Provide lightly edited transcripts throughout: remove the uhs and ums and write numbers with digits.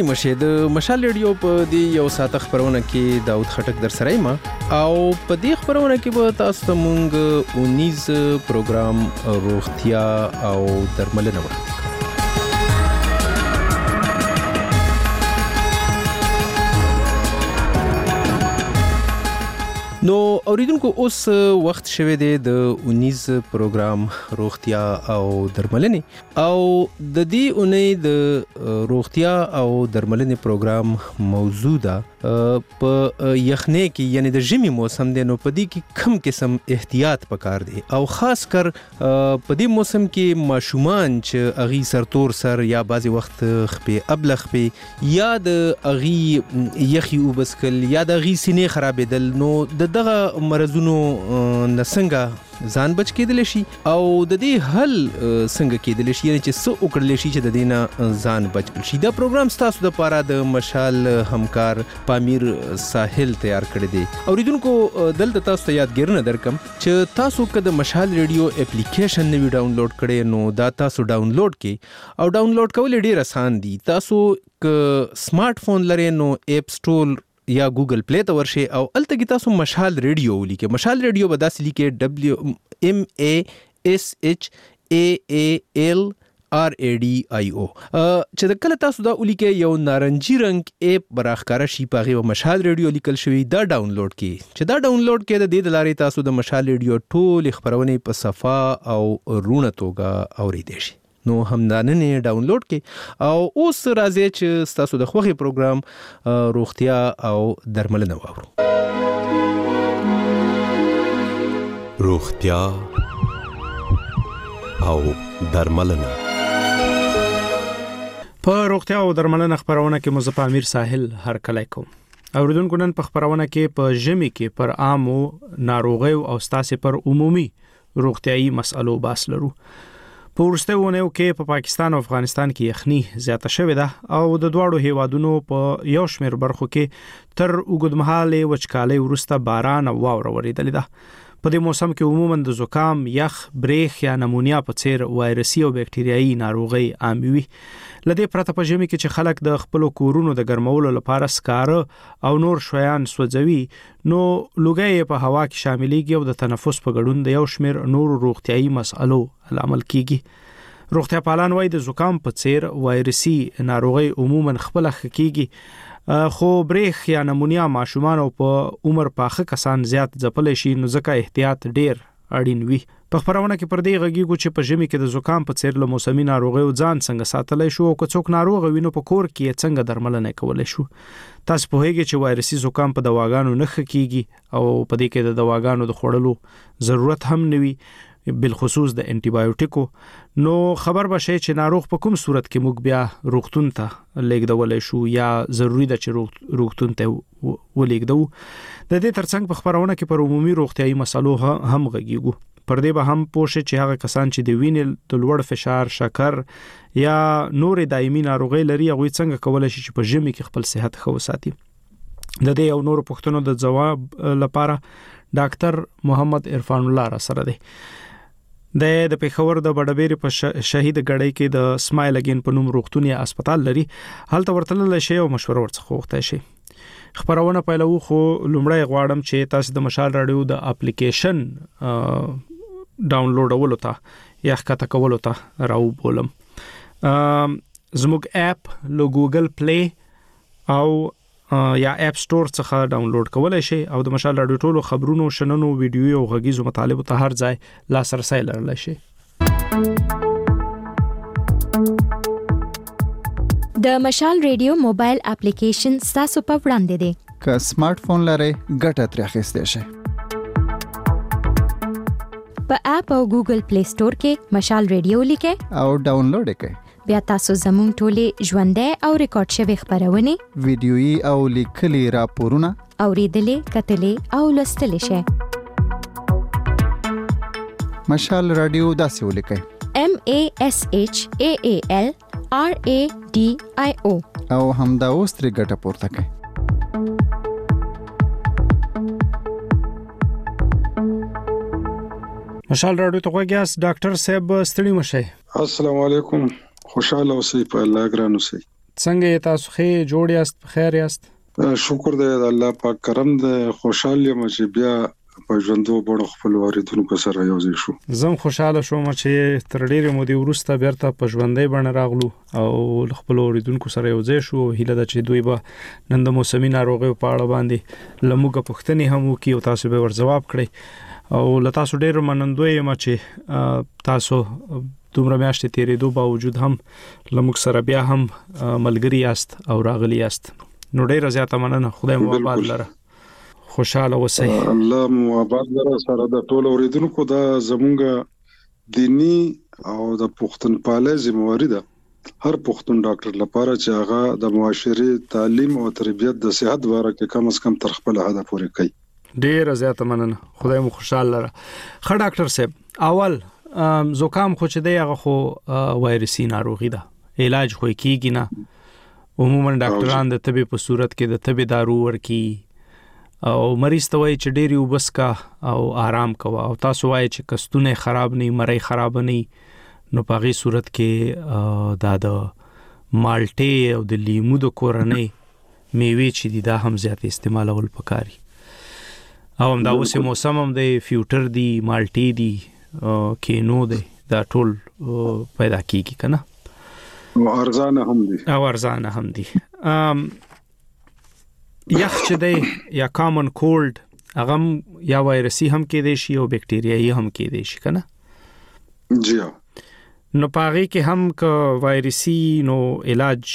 مشه د مشال ریډیو په دی یو ساعت خبرونه کې داود خټک در سره ما او په دې خبرونه کې به تاسو ته مونږ 19 پروګرام روغتیا او درملنه وړاندې نو اوریدونکو اوس وخت شوه د 19 پروګرام روغتیا او درملنه او د دې اونۍ د روغتیا او درملنه پروګرام موضوع ده په یخنۍ کې یعنی د ژمي موسم دی نو په دې کې کم قسم احتیاط پکار دی او خاص کر په دې موسم کې ماشومان چې اغي سرتور سر یا بعضی وخت خپې ابلغ په یا د اغي یخي وبسکل یا د اغي سینې خرابېدل نو دغه مرزونو نسنګه ځان بچ کېدل شي او د دې حل څنګه کېدل شي یعنی چې څه وکړل شي چې د دینه ځان بچ کړي شي دا پروګرام تاسو د پاره د مشال همکار پامیر ساحل تیار کړی دی اوریدونکو دلته تاسو ته یادګرنه درکم چې تاسو کده مشال ریډیو اپلیکیشن نوی ډاونلوډ کړئ نو دا تاسو ډاونلوډ کړئ او ډاونلوډ کول ډیر آسان دي تاسو ک سمارټ فون لرئ نو اپ سټور یا ګوګل پلی ته ورشي او الته کې تاسو مشال ریډیو ولیکئ مشال ریډیو به داسې لیکئ MASHALRADIO چې د کله تاسو دا ولیکئ یو نارنجي رنگ اپ براخکاره شي پاغه مشال ریډیو لیکل شوی دا ډاونلوډ کړئ چې دا ډاونلوډ کړئ د دې لارې تاسو د مشال ریډیو ټول خبرونه په صفه او رونه توګه اوریدئ شي نو همداننه ډاونلوډ کړئ او اوس راځي چې تاسو د خوخي پروګرام روغتیا او درملنه واورو روغتیا او درملنه په روغتیا او درملنه خبرونه کې مزه پامیر ساحل هر کله کوم اوریدونکو نن په خبرونه کې په ژمي کې پر عامو ناروغیو او ستاسو پر عمومي روغتيایي مسالو باس لرو په ورستهونه کې په پاکستان او افغانستان کې یخني زیاته شوې ده او د دوړو هیوادونو په یو شمېر برخو کې تر وګدمحاله وچکالۍ ورسته باران او واوره وریدلې ده په دې موسم کې عموما د زکام یخ بریخ یا نمونیا په څیر وایرسي او بکټریايي ناروغي عام وي لدې پرته په ژمي کې چې خلک د خپل کورونو د ګرمولو لپاره سکاره او نور شیان سوځوي نو لوګي په هوا کې شاملېږي او د تنفس په ګډون د یو شمېر نور روغتيایي مسالو عمل کیږي روغتیا پالان وایي د زکام په څیر وایرسي ناروغي عموما خپل خکېږي خو بریخ یا نمونیا ماشومان او په عمر پاخه کسان زیات ځپل شي نو ځکه احتیاط ډیر اړین وي په خبرونه کې پر دې غږیږو چې په ژمي کې د زکام په څیر له موسمي ناروغیو ځان څنګه ساتلای شو او که څوک ناروغ وي نو په کور کې څنګه درملنه کولای شو تاسو په هیګه چې وایرسي زکام په دواګانو نه خکېږي او په دې کې د دواګانو د خوړلو ضرورت هم نوي بالخصوص د انټي بایوټیکو نو خبر بشي چې ناروغ په کوم صورت کې موږ بیا روغتون ته لېږدول شو یا ضروری ده چې روغتون ته ولېږدو د دې ترڅنګ په خبرونه کې پر عمومي روغتيایي مسالو هم غږیږو پر دې به هم پوښتنه چې هغه کسان چې د وینې د لوړ فشار شکر یا نور دایمي ناروغي لري هغه څنګه کولای شي چې په ژمي کې خپل صحت ښه وساتي د دې او نور پوښتنو د جواب لپاره ډاکټر محمد عرفان الله را سره دی د پیښور د بډبېری په شهید غړې کې د سمایل اگین په نوم روغتون یا هسپتال لري هلته ورتلل شي او مشوره ورڅخه وغوښتل شي خبرونه پیلو خو لومړی غواړم چې تاسو د مشال رادیو د اپلیکیشن ډاونلوډولو ته یا ښکته کولو ته راو بولم زموږ اپ له ګوګل پلی او یا اپ سٹور څخه ډاونلوډ کولای شئ او د مشال رادیو ټولو خبرونو شننو ویډیو او غږیزو مطالبو ته هر ځای لاسرسي لرلی شئ د مشال ریډیو موبایل اپلیکیشن تاسو په وړاندې دی که سمارټ فون لرئ ګټه ترې اخیستی شئ په اپ او ګوګل پلی سٹور کې مشال ریډیو لیکئ او ډاونلوډ یې کړئ بیا تاسو زموږ ټولې ژوندۍ او ریکارډ شوی خبرونه ویډیويي او لیکلي راپورونه اوریدلې کتلې او لوستلې شئ مشال رادیو داسې ولیکئ MASHALRADIO او همدا اوس ترې ګټه پورته کړئ مشال رادیو ته غواګیاس ډاکټر صاحب ستړي مشه السلام علیکم خوشاله اوسئ په الله ګران اوسئ څنګه تاسو ښه جوړ یاست خیر یاست شکر دی الله پاک کرم دی خوشاله یم چې بیا په ژوندو بڼو خپل واردونکو سره یو ځای شو زم خوشاله شوم چې تر ډیرې مودې وروسته بیرته په ژوندۍ بڼه راغلو او خپل واردونکو سره یو ځای شو هیله ده چې دوی به نن د موسمي ناروغیو په اړه باندې لموږه پوښتنې هم وکړي او تاسو به ور جواب کړئ او له تاسو ډیر منندوی یم چې تاسو دومره میاشتې تیرېدو باوجود هم لموږ سره بیا هم ملګری یاست او راغلی یاست نو ډیر زیاته مننه خدای مو آباد لره خوشاله اوسئ الله مو آباد لره سره د ټول اوریدونکو دا زمونږ دینی او د پښتونپالۍ ذمہواری ده هر پښتون ډاکټر لپاره چې هغه د معاشري تعلیم او تربیت د صحت لپاره کې کم از کم تر خپل هدف پورې کوي ډیر زیاته مننه خدای مو خوشاله لره خه ډاکټر صاحب اول زکام خو چې دی هغه خو وایرسي ناروغي ده علاج خو کیږي نه عموما ډاکټران د طبي په صورت کې د طبي دارو ورکی او مریض ته وایي چې ډېری وبس کا او آرام کوه او تاسو وایي چې کستونه خراب نه مړی خراب نه نو په غي صورت کې دا د مالټې او د لیمو د کورنۍ میوه چې دي دا هم زیات استعمالول پکاري او هم دا اوسه موسم هم د فیوټر دی مالټې دی کینو دی دا ټول پیدا کیږي کنه او ارزانه هم دي یخ چې دی یا کامن کولډ هغه یا وایرسي هم کې دی شي او بکټریایي هم کې دی شي کنه جی نو پاره کې هم ک وایرسي نو علاج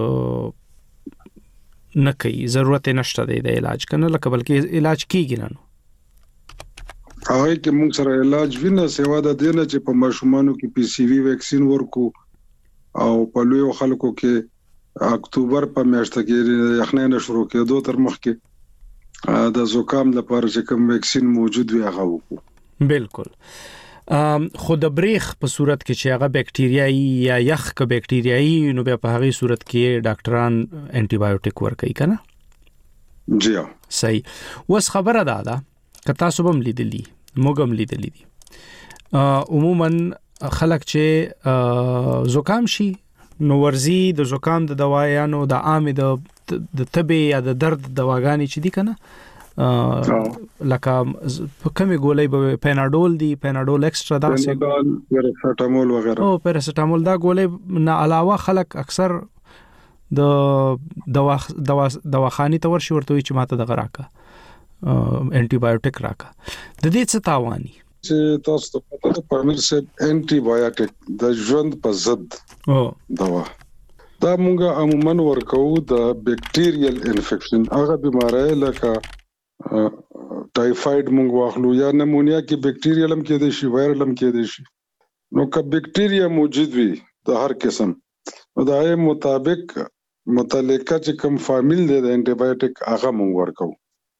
نه کوي ضرورت نشته دی د علاج کنه لکه بلکې علاج کیږي نه هغه کې موږ سره علاج وینه سیوا د دینه چې په ماشومانو کې پی سی وی ویکسین ورکو او په لوی خلکو کې اکتوبر په میاشت کې یخنۍ شروع کېدو تر مخکې د زکام لپاره چې کوم ویکسین موجود وي هغه وکړو بالکل خو د بریخ په صورت کې چې هغه بکټریایي یا یخ ک بکټریایي نو بیا په هغه صورت کې ډاکټران انټي بایوټیک ورکوي کنه جی صحیح وس خبره ده کتا صبم لیدلی موږم لیدلی دي عموما خلک چې زکام شي نو ورزي د زکام د دوايانو د عام د طبي یا د درد دواګانی چې دي کنه لکه په کومه ګولې به پیناډول دی پیناډول ایکسترا دا پیراسټامول وغیرہ او پیراسټامول دا ګولې نه علاوه خلک اکثر د دواخاني ته ورشي ورته چې ماته د غراکه انټي بایوټیک راکا د دې څه تاواني چې تاسو ته پته ده پامیر صاحب انټي بایوټیک د ژوند په ضد دوا دا موږ عموما ورکو د بکټیریل انفیکشن هغه بیماری لکه ټایفاید موږ واخلو یا نمونیا کې بکټیریل هم کې دي شي وایرل هم کې دي شي نو که بکټیریا موجود وي د هر قسم نو دا یې مطابق متعلقه چې کوم فامیل دی د انټي بایوټیک هغه موږ ورکو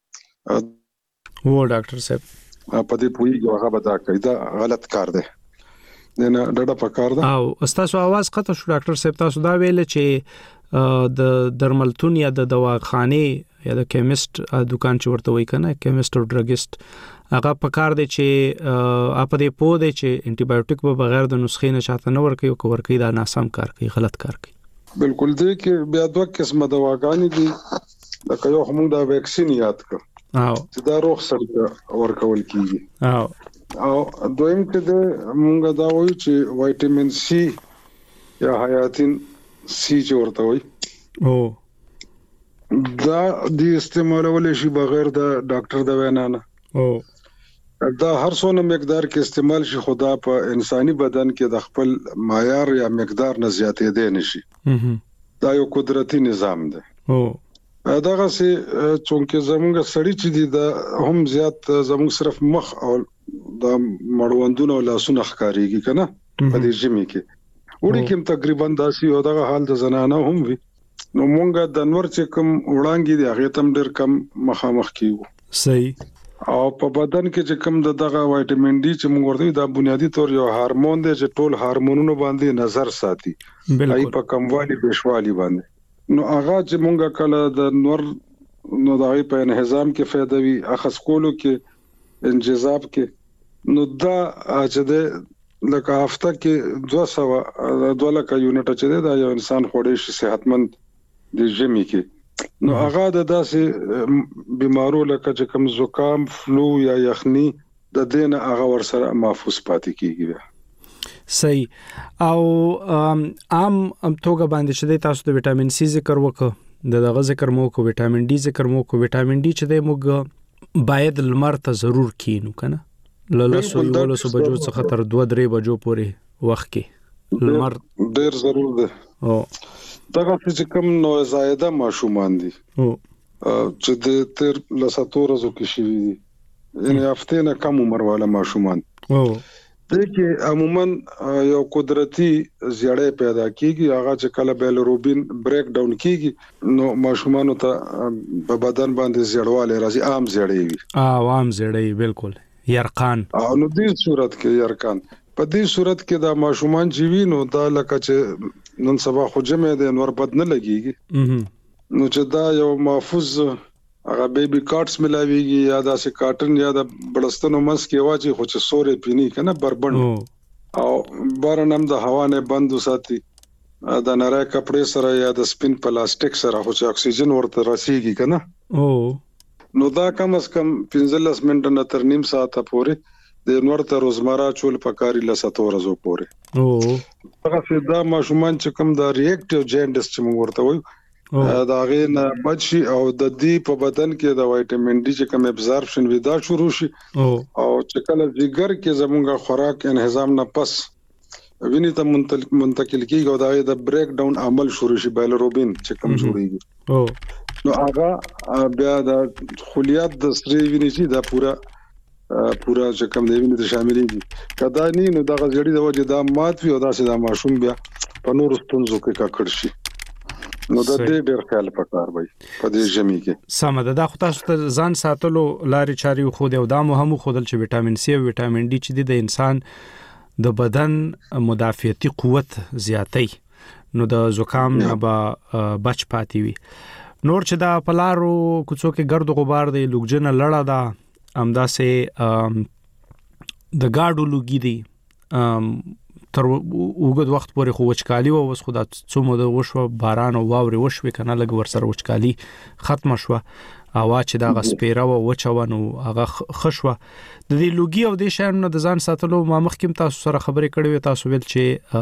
و ډاکټر صاحب په دې پوری هغه به دا کوي دا غلط کار دی نه ډډه پکار ده او تاسو आवाज قطع شو ډاکټر صاحب تاسو دا ویل چې د درملتون یا د دواخانه یا د کیمست دکان چې ورته وای کنه کیمست او ډرګست هغه پکار دی چې اپ دې پوه دی چې انټي بایوټیک به بغیر د نسخې نه چاته نه ورکي او ورکي دا ناسم کار کوي غلط کار کوي بالکل دی کې بیا دوه قسمه دواګانی دي لکه یو هم دا ویکسین یاد کړ او چې دا روغ سره ورکول کیږي او دویم کې د مونږ دا وایو چې وایټامین سی یا حیاتین سی چې ورته وایي او دا د استعمالول شي بغیر د ډاکټر د وینا نه او دا هر څونه مقدار کې استعمال شي خدا په انساني بدن کې د خپل معیار یا مقدار نه زیاتې دی نشي دا یو قدرتي نظام دی او داغه سي چونکه زموږ سړی چې دی دا هم زیات زموږ صرف مخ او د مړوندونو لاسونه ښکاریږي کنه په دې ژمي کې وړي کوم تقریبا داسي او دغه حال د زنانه هم وي نو مونږ د انور چې کوم وړانګي دی هغه تم ډیر کم مخامخ کیو صحیح او په بدن کې چې کوم دغه وایټامین ډي چې مونږ ورته دا بنیادی طور یو هورمون دی چې ټول هورمونونو باندې نظر ساتي بالکل په کموالي بشوالي باندې نو هغه چې مونږه کله د نور نو دغه په انهضام کې فائدہ وي اخص کولو کې انجذاب کې نو دا چې د لکه هفته کې 200 یونټ چې دا یو انسان خوړې شي صحتمند د ژمي کې نو هغه د داسې بیمارو لکه چې کوم زکام فلو یا یخني د دینه هغه ورسره محفوظ پاتې کیږي. صحیح. او عام توګه باندې چې تاسو د وټامین سی ذکر وکړه دغه ذکر مو کو وټامین ډي ذکر مو کو وټامین ډي چې د موږ باید لمر ته ضرور کینو کنه لاسو بجو څخه تر 2-3 بجو پورې وخت کې لمر ډیر ضرور ده. او دغه چې کوم نو زائده ماشومان دي چې د تر لساتو ورځو کې شي دي یعنی هفته نه کم عمر والا ماشومان دغه عموما یو قدرتي زیړې پیدا کیږي هغه چې کله بیلروبین بریک ډاون کیږي نو ماشومان ته په بدن باندې زیړواله راځي عام زیړې وي عام زیړې بالکل یرقان او نو دې صورت کې یرقان په دې صورت کې دا ماشومان جیوي نو دا لکه چې نن سبا خو جمع دي نور بد نه لګيږي نو چې دا یو محفوظ هغه بیبي کارټس ملاويږي یا دا سه کاټن یا د بلستانو مس کې واچي خو چې سورې پینی کنه بربند او بارنم د هوا نه بند وساتي دا نری کپڑے سره یا د سپین پلاستیک سره خو چې اکسیجن ورته رسیږي کنه نو دا کم از کم 15 منټه نه تر نیم ساعت پورې د نورته روزمره چول پکاري لساتو ورځو پورې هغه دا ماشومان چې کوم دا ریاکټیو جاینډس چې موږ ورته وایو دا غینه بچي او د دې په بدن کې د وټامین ډي چې کوم ابزاربشن ودا شروع شي او چې کله جګر کې زموږه خوراک انهضام نه پس ویني ته منتقل کیږي او د بریک ډاون عمل شروع شي بیلروبین چې کوم جوړیږي نو هغه بیا د خلیات د سری ویني چې دا پورا چې کوم دی ویني ته شاملېږي کدا نه نو دا غړي د وجه دا مات وي او دا سه دا ماشوم بیا په نور ستونزو کې ککړ شي نو د دې ډېر خیال پکار وي په دې ژمي کې سم ده. دا خو تاسو ته ځان ساتلو لارې چاري خو د دا مهمو خودل چې وټامین سی او وټامین ډي چې د انسان د بدن مدافعتي قوت زیاتوي نو د زکام نه بچ پاتې وي. نور چې دا پلارو کوڅو کې ګرد غبار دی لوګجنه لړا دا امدا سه د گاډو لوګي دی تر وګد وخت پورې خو وچکالي او وس خدا څومره د وشو باران او واوري وشوي کنه لګ ورسره وچکالي ختم شوه اوا چې دا غسپیره او وچونو هغه خشوه د دې لوګي او د شانو د ځان ساتلو ما مخکیم تاسو سره خبرې کړې تاسو ویل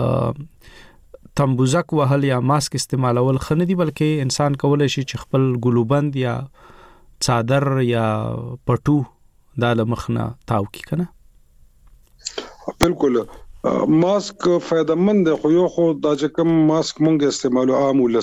چې تمبوزک وهل یا ماسک استعمالول خنه دي بلکې انسان کولای شي چې خپل ګلوبند یا څادر یا پټو د مخنه تاو کی کنه بالکل ماسک فائدمند دی خو یو خو دا چې کوم ماسک مونږ استعمالو عام ولس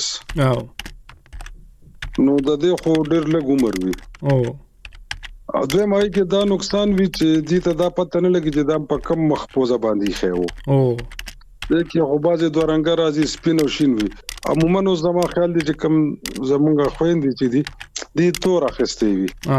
نو د دې خو ډېر لږ عمر وي دوی مای کې دا نقصان وی چې دې ته دا پته نه لګي چې دا په کم محفوظه باندې خېو د کې خو بازي دوه رنګ راځي سپین او شین وي عموما نو زما خیال دي چې کوم زمونږ خويندې چې دي تور اخستې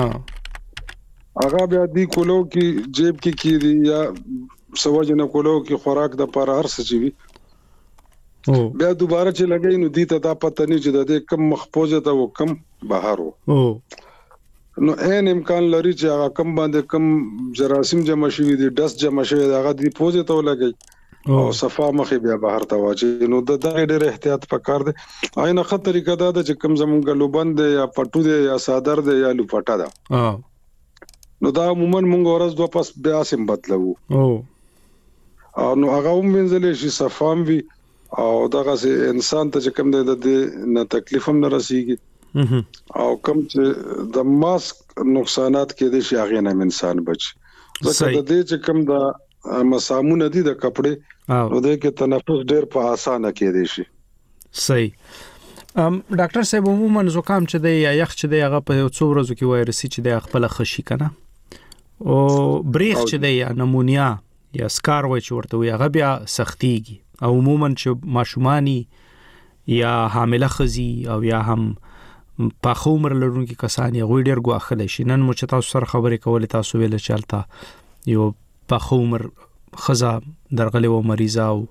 وي هغه بیا دې کولو کې جیب کې کیږي یا سواجه نه کولو کې خوراک د پاره هر څه چی وي بیا دوباره چې لګی نو دي ته دا پته نه چې د دې کم محفوظه ته او کم بهارو نو ان امکان لري چې هغه کم باندې کم جراثیم جمع شوی دي ډس جمع شوی هغه دی پوزه ته لګی او صفه مخې بیا بهر ته واچي نو د دغه ډېر احتیاط پکار دی عین خطر طریقه دا چې کم زمونږ لوبند یا پټو دی یا صادر دی یا لوپټا دا نو دا عموما مونږ ورځ دوه پس بیا سم بدلو نو هغه هم منځلې شي صفام وي او دغه انسان ته چې کوم د نه تکلیف هم نه رسیږي او کوم چې د ماسک نقصانات کې دي شي هغه نه انسان بچ ځکه د دې چې کوم د مسامونه دي د کپڑے نو د کې تنفس ډېر په اسانه کې دي شي. صحیح. ډاکټر صاحب عموما زکام چې دی یا یخ چې دی هغه په څو ورځو کې وایرسي چې دی خپل خشي کنه او بریخ چې دی یا نمونیا یا سکار وای چې ورته وي هغه بیا سختيږي او عموما چې ماشومانی یا حامله خزي او یا هم په عمر لرونکي کسان یې غوډر غواخل شي نن مو چې تاسو سره خبرې کولې تاسو ویل چالتا یو په عمر خزا درغلي و مریضه او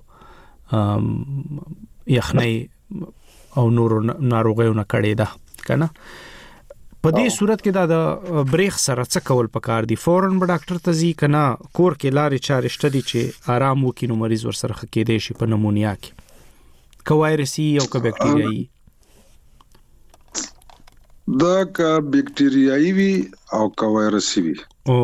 یخنۍ او نور ناروغیونه کړي ده کنه په دې صورت کې دا د بریخ سره څه کول پکار دي؟ فورن به ډاکټر ته ځي کنه کور کې لارې چارې شته دي چې آرام وکړي نو مریض ور سره خکېدې شي په نمونیا کې که وایرسي او که بکټریایي؟ دا که بکټریایي وي او که وایرسي وي او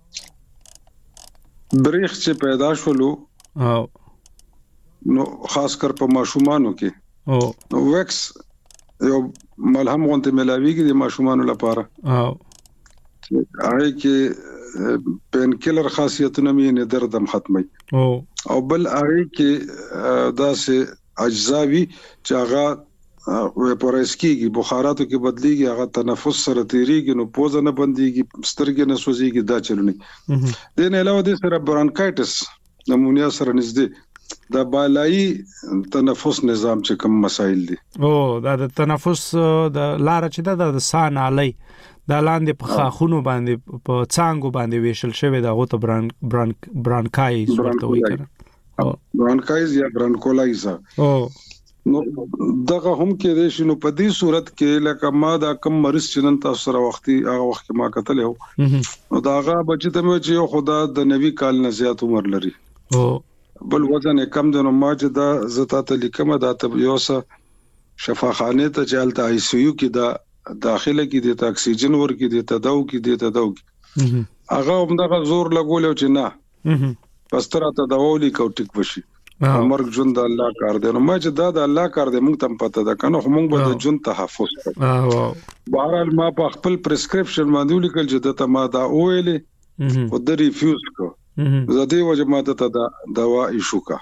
بریخ چې پیدا شولو او نو خاص کر په ماشومانو کې او ویکس یو ملهم غونته ملاویږي د ماشومانو لپاره او هغه کې پین کیلر خاصیتونه مې نه دردم ختمي او بل هغه کې داسې اجزاوي چې هغه ویپورایز کیږي بخاراتو کې بدليږي هغه تنفس سره تیریږي نو پوزه نه بنديږي سترګې نه سوځيږي دا چلونی دین علاوه د سره برانکایټس نمونیا سره نږدې دا بالای تنفس نظام چې کوم مسائل دي دا د تنفس د لار چې د سان علی دا لاندې په خاخونو باندې په څنګه باندې ویشل شوی دا غوته برانکایز ورته وایي کنه برانکایز یا برانکولایز نو دغه هم کې د شنو په دې صورت کې لکه ما دا کم مریض چې نن تاسو سره هغه وخت ما کتل یو نو داغه بچی ته مې چې خدا د نوي کال نه زیات عمر لري بل وزن کم د نو ما چې دا زتا ته لیکم دا ته یو څه شفاخانه ته چلته آی سی یو کې دا داخله کې د اکسیجن ور کې د تداو کې د تداو کې هغه هم دا زور لګول چې نه پس تر ته داولي کو ټیک وشي مرګ ژوند د الله کار دی نو ما چې دا د الله کار دی موږ تم پته ده کنه موږ به د ژوند تحفظ کوو بهرحال ما په خپل پرسکرپشن باندې لیکل چې ته ما دا اویلې او د ریفیوز کو زده وجه ما ته دا دوا ایشو کا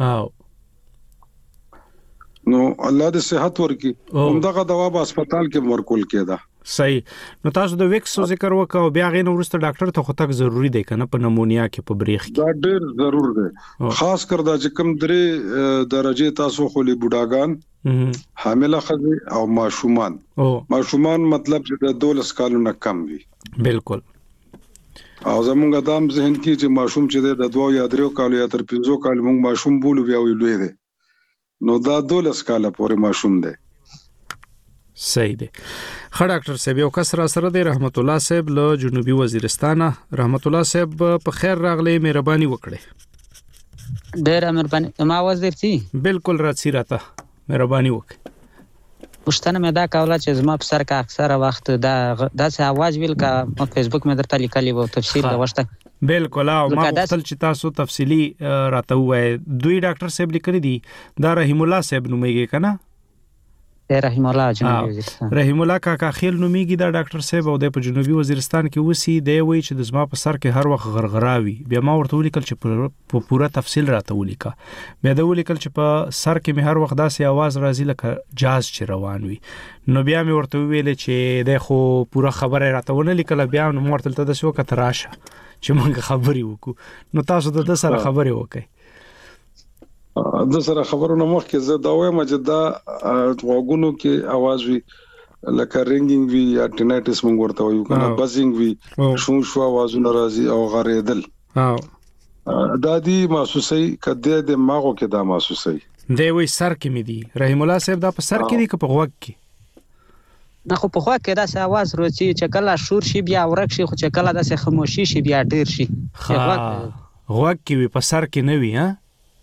نو الله دې صحت ورکي همدغه دوا په هسپتال کې ورکول کېده صحیح نو تاسو د ویکس ذکر وکاو بیا غین ورسته ډاکټر ته خو تک ضروری دی کنه په نمونیا کې په بریخ کې دا ډېر ضرور دی خاص کر دا چې کم درې درجه تاسو خو لی بوډاګان حامله ښځې او ماشومان مطلب چې د 12 کالو نه کم وي بالکل او زمونږ دام ذهن کې چې ماشوم چې د 2 یا 3 کالو یا تر 5 کالو موږ ماشوم بولو بیا ویلوي دي نو دا 12 کاله پورې ماشوم دی صحیح دی خا ډاکټر صاحب یو کس را سره دی رحمت الله صاحب له جنوبي وزیرستان رحمت الله صاحب په خیر راغلی مهرباني وکړئ ډېر مهرباني ما आवाज درتي بالکل راځي راته مهرباني وکړئ پښتنه مې دا کوله چې زما په سر کې اکثره وخت دا داسې आवाज ویل کا په فیسبوک مې درته لیکلی وو تفصیل دا وشته بالکل او ما خپل چې تاسو تفصیلی راته وای دوی ډاکټر صاحب لیکلي دي دا رحیم الله صاحب نومېږي کنه رحیم الله جنوبي وزیرستان رحیم الله کاکا خیل نومېږي دا ډاکټر صاحب او د جنوبي وزیرستان کې وسی دی وای چې د زما په سر کې هر وخت غرغراوي بیا ما ورته ولیکل چې په پوره تفصیل راته ولیکا بیا دا ولیکل چې په سر کې مې هر وخت داسې आवाज راځي لکه جاز چې روان وي نو بیا مې ورته ویل چې د خو پوره خبره راته ونه لیکل بیا نو ورته ته د سو کتراشه چې موږ خبري وکړو نو تاسو د سره خبري وکړئ د سره خبرونه مخکې زه دا وایم چې دا غوګونو کې आवाज وی لکه رینګینګ وی یا ټینایټس موږ ورته وایو کنه بزینګ وی شو आवाजونه راځي او غریدل دا دی محسوسي کده د ماغو کې دا محسوسي دی وی سر کې مې دی رحیم الله صاحب دا په سر کې دی که په غوږ کې نه خو په خوا کې دا आवाज راځي چې کله شور شي بیا ورک شي خو چې کله داسې خاموشي شي بیا ډیر شي غوږ کې وی په سر کې نه وی ها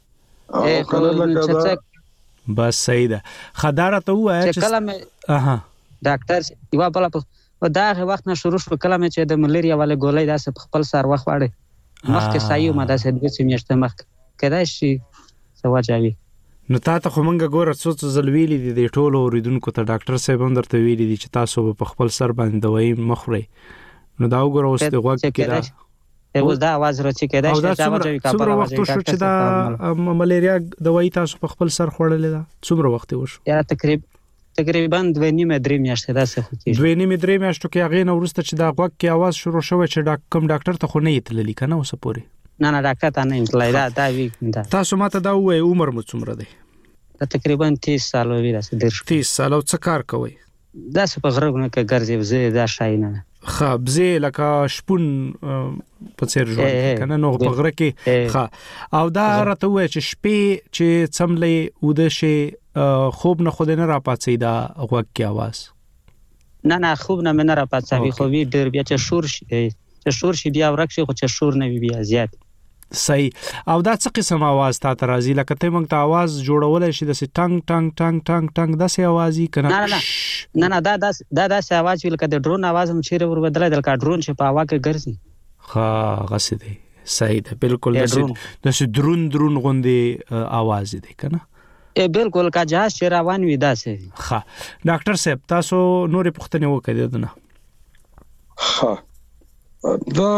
بس صحیح ده خداره ته وای چې کله مې ډاکټر یو بل په دا وخت نه شروع شو کله مې چې د ملیریا والے ګولې داسې په خپل سر وخت واړې مخکې سایو ما داسې د څه میاشتې مخ کدا شي سواجاوي نو تاسو خو مونږ ګوره څو زلویلې دي د ټولو اوریدونکو ته ډاکټر صاحب هم درته ویلي دي چې تاسو په خپل سر باندې دوايي مخوري نو دا وګوره اوس د غوږ کې دا اوس دا आवाज راځي کېدای شي چې سواجاوي کا په وخت شو چې دا ملیریا دوايي تاسو په خپل سر خوړلې ده څومره وخت وشو یا تقریبا 2.5-3 میاشتې داسې خو کېږي 2.5-3 میاشتو کې هغه نو ورسته چې دا غوږ کې आवाज شروع شوه چې کوم ډاکټر ته خو نه یتللی کنه اوس پورې نه ډاکټر ته نه یتللی دا وی تاسو ماته دا وای عمر مو څومره دی تقریبا 30 سال وی راځي 30 سال او څه کار کوي دا څه په غرغونه کې ګرځي زه دا شای نه خبزه لکه شپون په څیر ژوند کنه نو په غره کې او دا راته وای چې شپې چې څملې وده شي خوب نه خود نه را پاتې دا غوږ کې आवाज نه خوب نه مې نه را پاتوي خو وی ډیر بیا چې شور شي بیا ورک شي خو چې شور نه بیا زیات. صحیح. او دا څه قسم आवाज تا راځي لکه ته مونږ ته आवाज جوړولای شي د سي ټنګ ټنګ ټنګ ټنګ ټنګ د سي आवाज کنه؟ نه دا سي आवाज ویل کده ډرون आवाज هم چیرې ور بدلای دل کا ډرون چې په هوا کې ګرځي. ها غسه دی. صحیح ده بالکل د سي درون غوندي आवाज دی کنه؟ بالکل کا جهاز چې روان وي دا سي. ها ډاکټر صاحب تاسو نورې پوښتنه وکړئ دنه. ها دا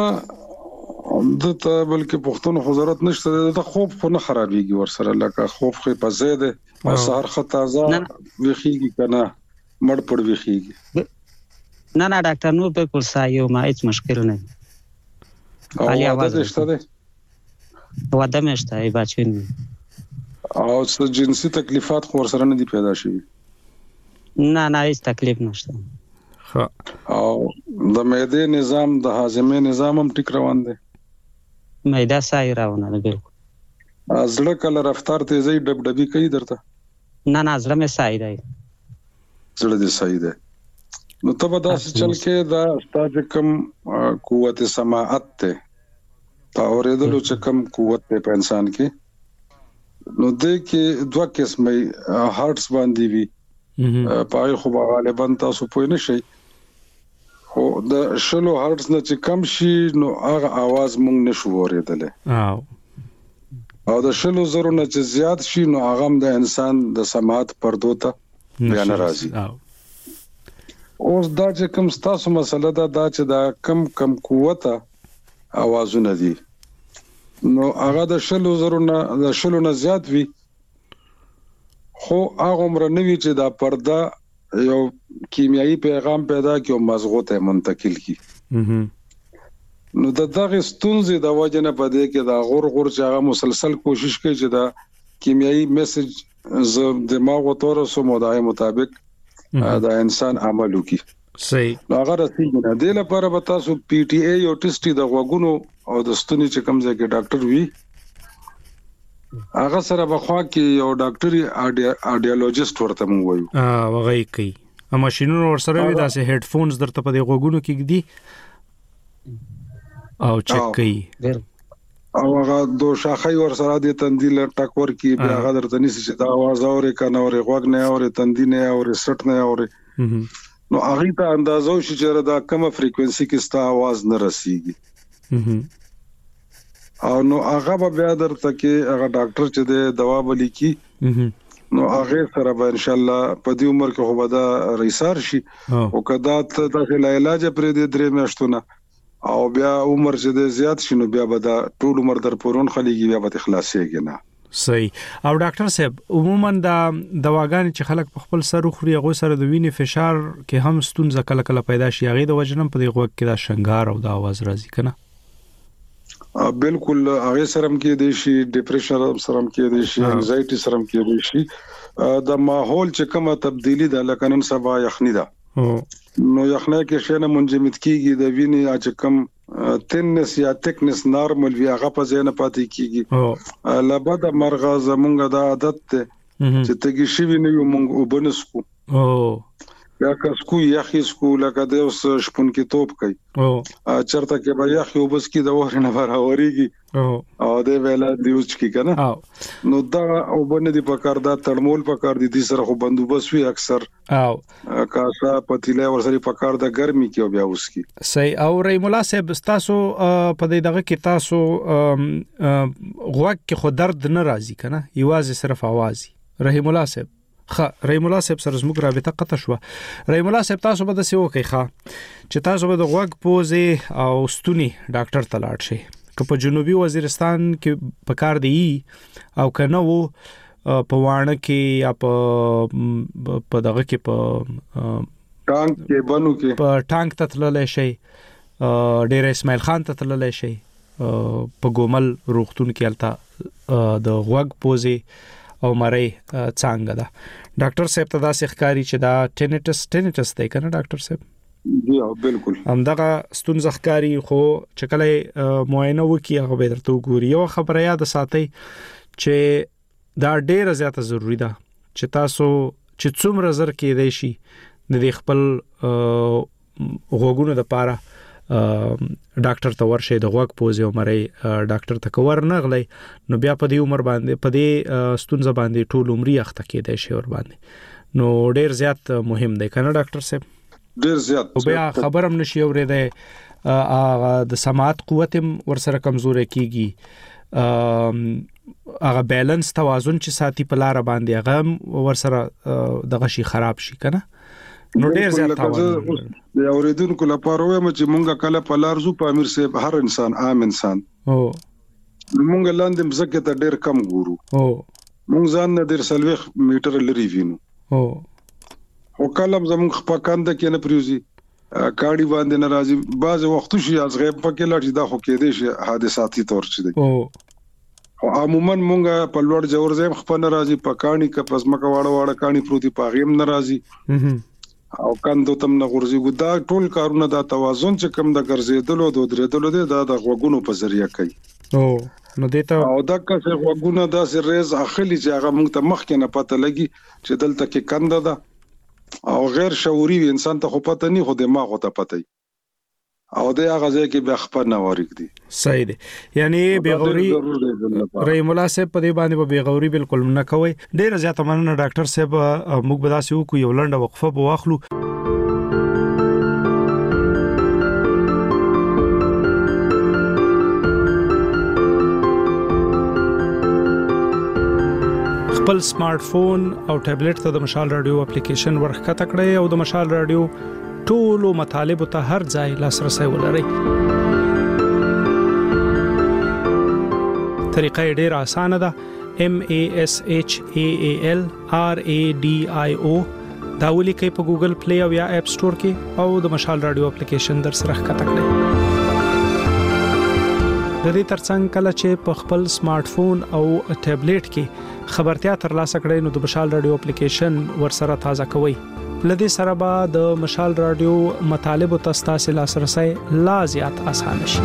د ته بلکې پښتون حضرت نشته د خوب خو نه خرابېږي ور سره لکه خوب خو په زیاده او سحر خطازه ویخیږي کنه مړ پړ ویخیږي. نه ډاکټر نو بالکل صحیح ما هیڅ مشکل نه. علي आवाज شته ده واده مشته ای بچین او څه جنسي تکلیفات خو ور سره نه دي پیدا شوي؟ نه هیڅ تکلیف نشته. او د معده نظام د هاضمه نظام هم ټیک روان دی؟ معده صحیح روانه ده بالکل. زړه کله رفتار تیزی ډبډبي کوي درته؟ نه زړه مې صحیح دی. زړه دې صحیح دی. نو ته به داسې چل کې دا ستاسو کم قوت سماعت ته په اورېدلو چې کم قوت ته په انسان کې نو دې کې دوه قسمه هارټس باندې وي پای خو غالبا تاسو پوه نه شئ خو د شلو هارټس نه چې کم شي نو هغه आवाज مونږ نشو اوریدل او د شلو زرو نه چې زیات شي نو هغه د انسان د سماعت پردو ته بیان راځي. اوس دا چې کم تاسو مسله دا چې دا کم قوت आवाजونه دي نو هغه د شلو زرو نه زیات وي خو هغه عمر نه وی چې دا پرده یو کیمیاوي پیغام پیدا کوي او مزغو ته منتقل کی. نو دغه ستونزې د وجه نه پدې کې دا غور چې هغه مسلسل کوشش کوي چې دا کیمیاوي میسج ز دماغ او تور سو مودای مطابق دا انسان عمل وکي. صحیح. نو هغه رسېږي نه د لپاره به تاسو پی ټی ای او ټیسټي د غوګونو او د ستوني چې کوم ځای کې ډاکټر وي هغه سره بخوا کې یو ډاکټري اډیالوجیست ورته مونږ وایو وغه کوي ماشينونو ور سره وي داسې هډفونز درته په دې غوګونو کې دي او چک کوي او هغه دوه شاخې ور سره د تندیل ټاکور کې بیا هغه درته نشي چې دا आवाज اوري کنه اوري غوګ نه اوري تندی نه اوري سټ نه اوري نو هغه ته اندازو شي چې دا کومه فریکوئنسي کې ستا आवाज نه رسیږي او نو هغه بیا درته کې هغه ډاکټر چې د دوا بلی کی نو هغه سره به ان شاء الله په دې عمر کې هو دا ریسار شي او کدا ته د علاج پرې د درې میاشتونه او بیا عمر چې د زیات شنو بیا به دا ټول عمر در پورون خلیږي بیا به خلاصيږي نه. صحیح. او ډاکټر صاحب عموما دا دواګانې چې خلک په خپل سر خوري هغه سره د وینې فشار کې هم ستونزه کله پیدا شي هغه د وجنم په دې غوږ کې دا شنګار او دا आवाज راځي کنه؟ بالکل هغه سره کې د شي ډیپریشن سره کې د شي انزایټي سره کې د شي د ماحول چې کومه تبدیلی ده لکه نن سبا یخنی ده نو یخنه کې شنه منجمد کیږي د وینې چې کم تنس یا تکنس نارمل وی هغه په ځای نه پاتې کیږي لبد مرغه زمونږ د عادت ته چې تګی شي ویني مونږ وبنسکو یا کسکو یخی سکو لکه د اوس شپون کې توپ کوي چرته کې به یخي وبس کې د اور نه راوريږي او د ویلا دیوز کې کنه نو دا وبنه دی پکار دا تړمول پکار دي سره خو بندوبس وی اکثر او کاسا پتیله ورسره پکار د ګرمي کې بیا اوس کې صحیح. او رحیم الله صاحب تاسو په دې دغه کې تاسو غوږ کې خو درد نه راځي کنه یوازې صرف आवाज رحیم الله صاحب رحیم الله صاحب سره زموږ رابطه قطع شو. رحیم الله صاحب تاسو به د سیو کوي چې تاسو به د غوږ پوزې او ستوني ډاکټر ته لاړ شئ که په جنوبي وزیرستان کې پکار دی او کنه وو په وانه کې یا په دغه کې په ټانک کې بنو کې په ټانک ته تللی شئ ډیر اسماعیل خان ته تللی شئ په ګومل روغتون کې الته د غوږ پوزې او مری څنګه ده ډاکټر صاحب ته دا ښکاری چې دا ټینیټس دی کنه ډاکټر صاحب؟ جی بالکل همدغه ستونزه ښکاری خو چې کله معاینه وکي هغه به درته وګوري. یو خبره یاد ساتئ چې دا ډیره زیاته ضروری ده چې تاسو چې څومره زر کې دی شي د خپل غوګونو د پاره ډاکټر ته ورشه د غوګ پوزي عمرې ډاکټر ته کور نغلی نو بیا په دې عمر باندې په دې ستونزه باندې ټول عمرې اخته کېدای شي ور باندې نو ډیر زیات مهم دی کنه ډاکټر صاحب ډیر زیات بیا خبرم نشي اورېدای د سماعت قوت ورسره کمزوري کیږي هغه بیلانس توازن چې ساتي په لار باندې هغه ورسره دغه شي خراب شي کنه نو ډیر زیات توازن د اوریدونکو لپاره وایم چې مونږه کله په لار زو په امیر صاحب هر انسان عام انسان مونږ لاندې مزکه ته ډیر کم ګورو مونږ ځان نه ډیر سلوخ میټر لري وینو او کله زموږ خپکاند کې نه پریوزي کاړي باندې ناراضي بعض وختو شي از غیب پکې لاړ دا خو کې دي حادثاتي تور چي دي او عموما مونږه په لوړ جوړ زم خپل ناراضي پکانی ک پسمکه واړه کانی پروتي پاغیم ناراضي او کاندو تم نه غورځي ګدا ټول کارونه دا توازن چې کم د ګرځېدلو د درېدلو دا د غوګونو په ذریعہ کوي نو دیتا او دا که غوګونه دا سرز اخلي چې هغه مونږ ته مخ کې نه پته لګي چې دلته کې کنده ده او غیر شعوري انسان ته خو پته نه خو دماغ ته پته او دا هغه ځای کې به خبر نه وریک دي صحیح دي یعنی بیغوري رحیم الله صاحب په دې باندې بیغوري بالکل نه کوي ډیر زیات مننه ډاکټر صاحب موږ به تاسو کو یو لنډه وقفه به واخلو خپل سمارټ فون او ټابلیټ ته د مشال رادیو اپلیکیشن ورخته کړئ او د مشال رادیو ټولو مطالب ته هر ځای لاسرسي ولرئ طریقه ډېر اسانه ده MASHAALRADIO دا ولیکئ په ګوګل پلی او یا اپ سٹور کې او د مشال رادیو اپلیکیشن در سره ښکته کړئ د دې ترڅنګ کله چې په خپل سمارټ فون او ټابلیټ کې خبرتیا ترلاسه کړئ نو د مشال رادیو اپلیکیشن ورسره تازه کوئ لدې سره به د مشال رادیو مطالب او تاسو لاسرسي لا زیات اسانه شي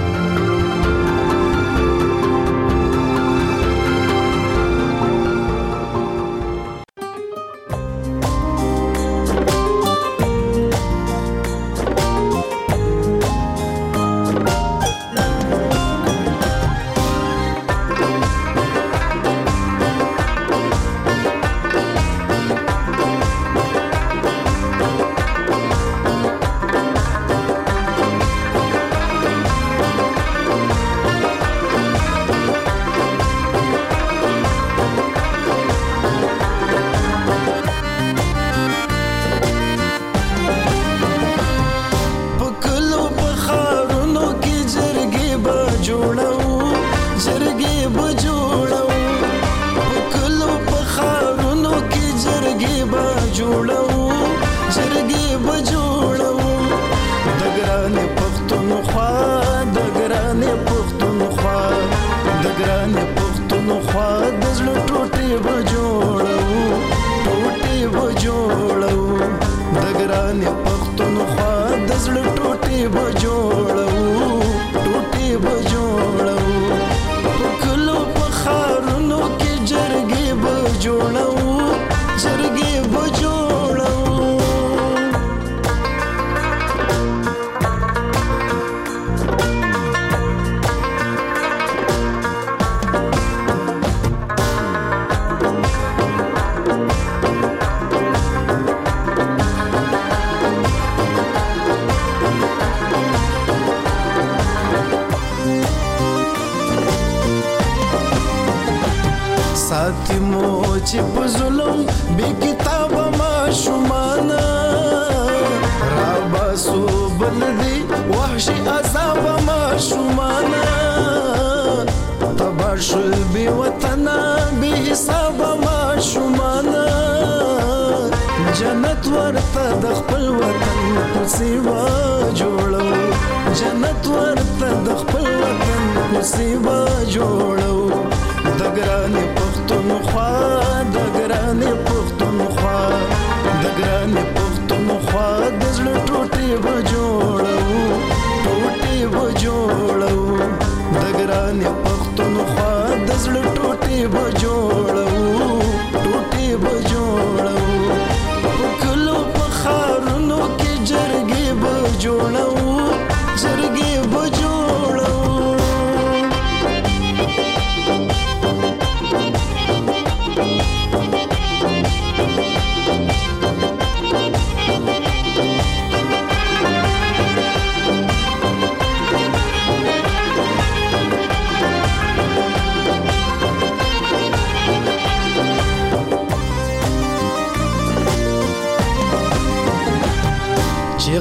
ټوټي بجوړو په کلو په خارو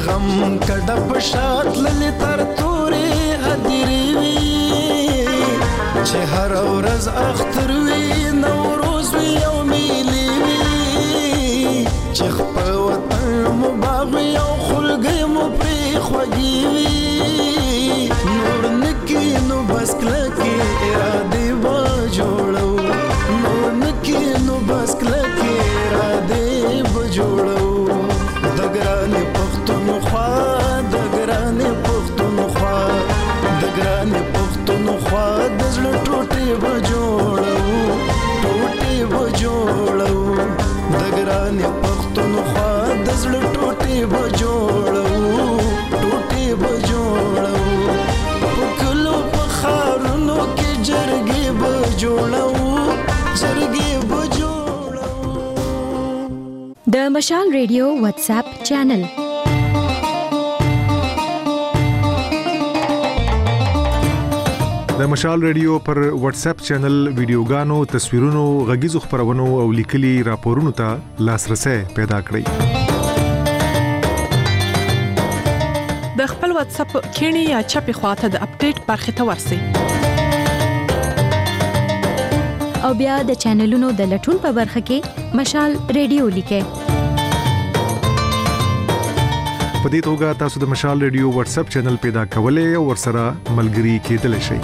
غم کډه پشات للی تر تورې هدیری وی چې هر ورځ اختر وی نوروز وی او میلی وی چې خپل وطن مباغ او خلګي مو پری خوږی وی نور نکی نو بس کلکی اراده و جوړو نور نکی نو بس کلکی اراده و جوړو دګرانه پښتونخوا دګرانه پښتونخوا دګرانه پښتونخوا د زړه ټوټي و جوړو ټوټي و جوړو دګرانه پښتونخوا د زړه ټوټي و جوړو ټوټي و جوړو پکلو پخارونو کې جرګي و جوړو جرګي و جوړو د مشال ریډیو واتس اپ چینل د مشال ریډیو پر واتس اپ چینل ویډیوګانو تصویرونو غږیزو خبرونو او لیکلي راپورونو ته لاسرسي پیدا کړئ د خپل واتس اپ کینی یا چپی خواته د اپډیټ برخه ته ورسئ او بیا د چینلونو د لټون په برخه کې مشال ریډیو لیکئ په دې توګه تاسو د مشال ریډیو واتس اپ چینل پیدا کولای او ورسره ملګري کېدلی شئ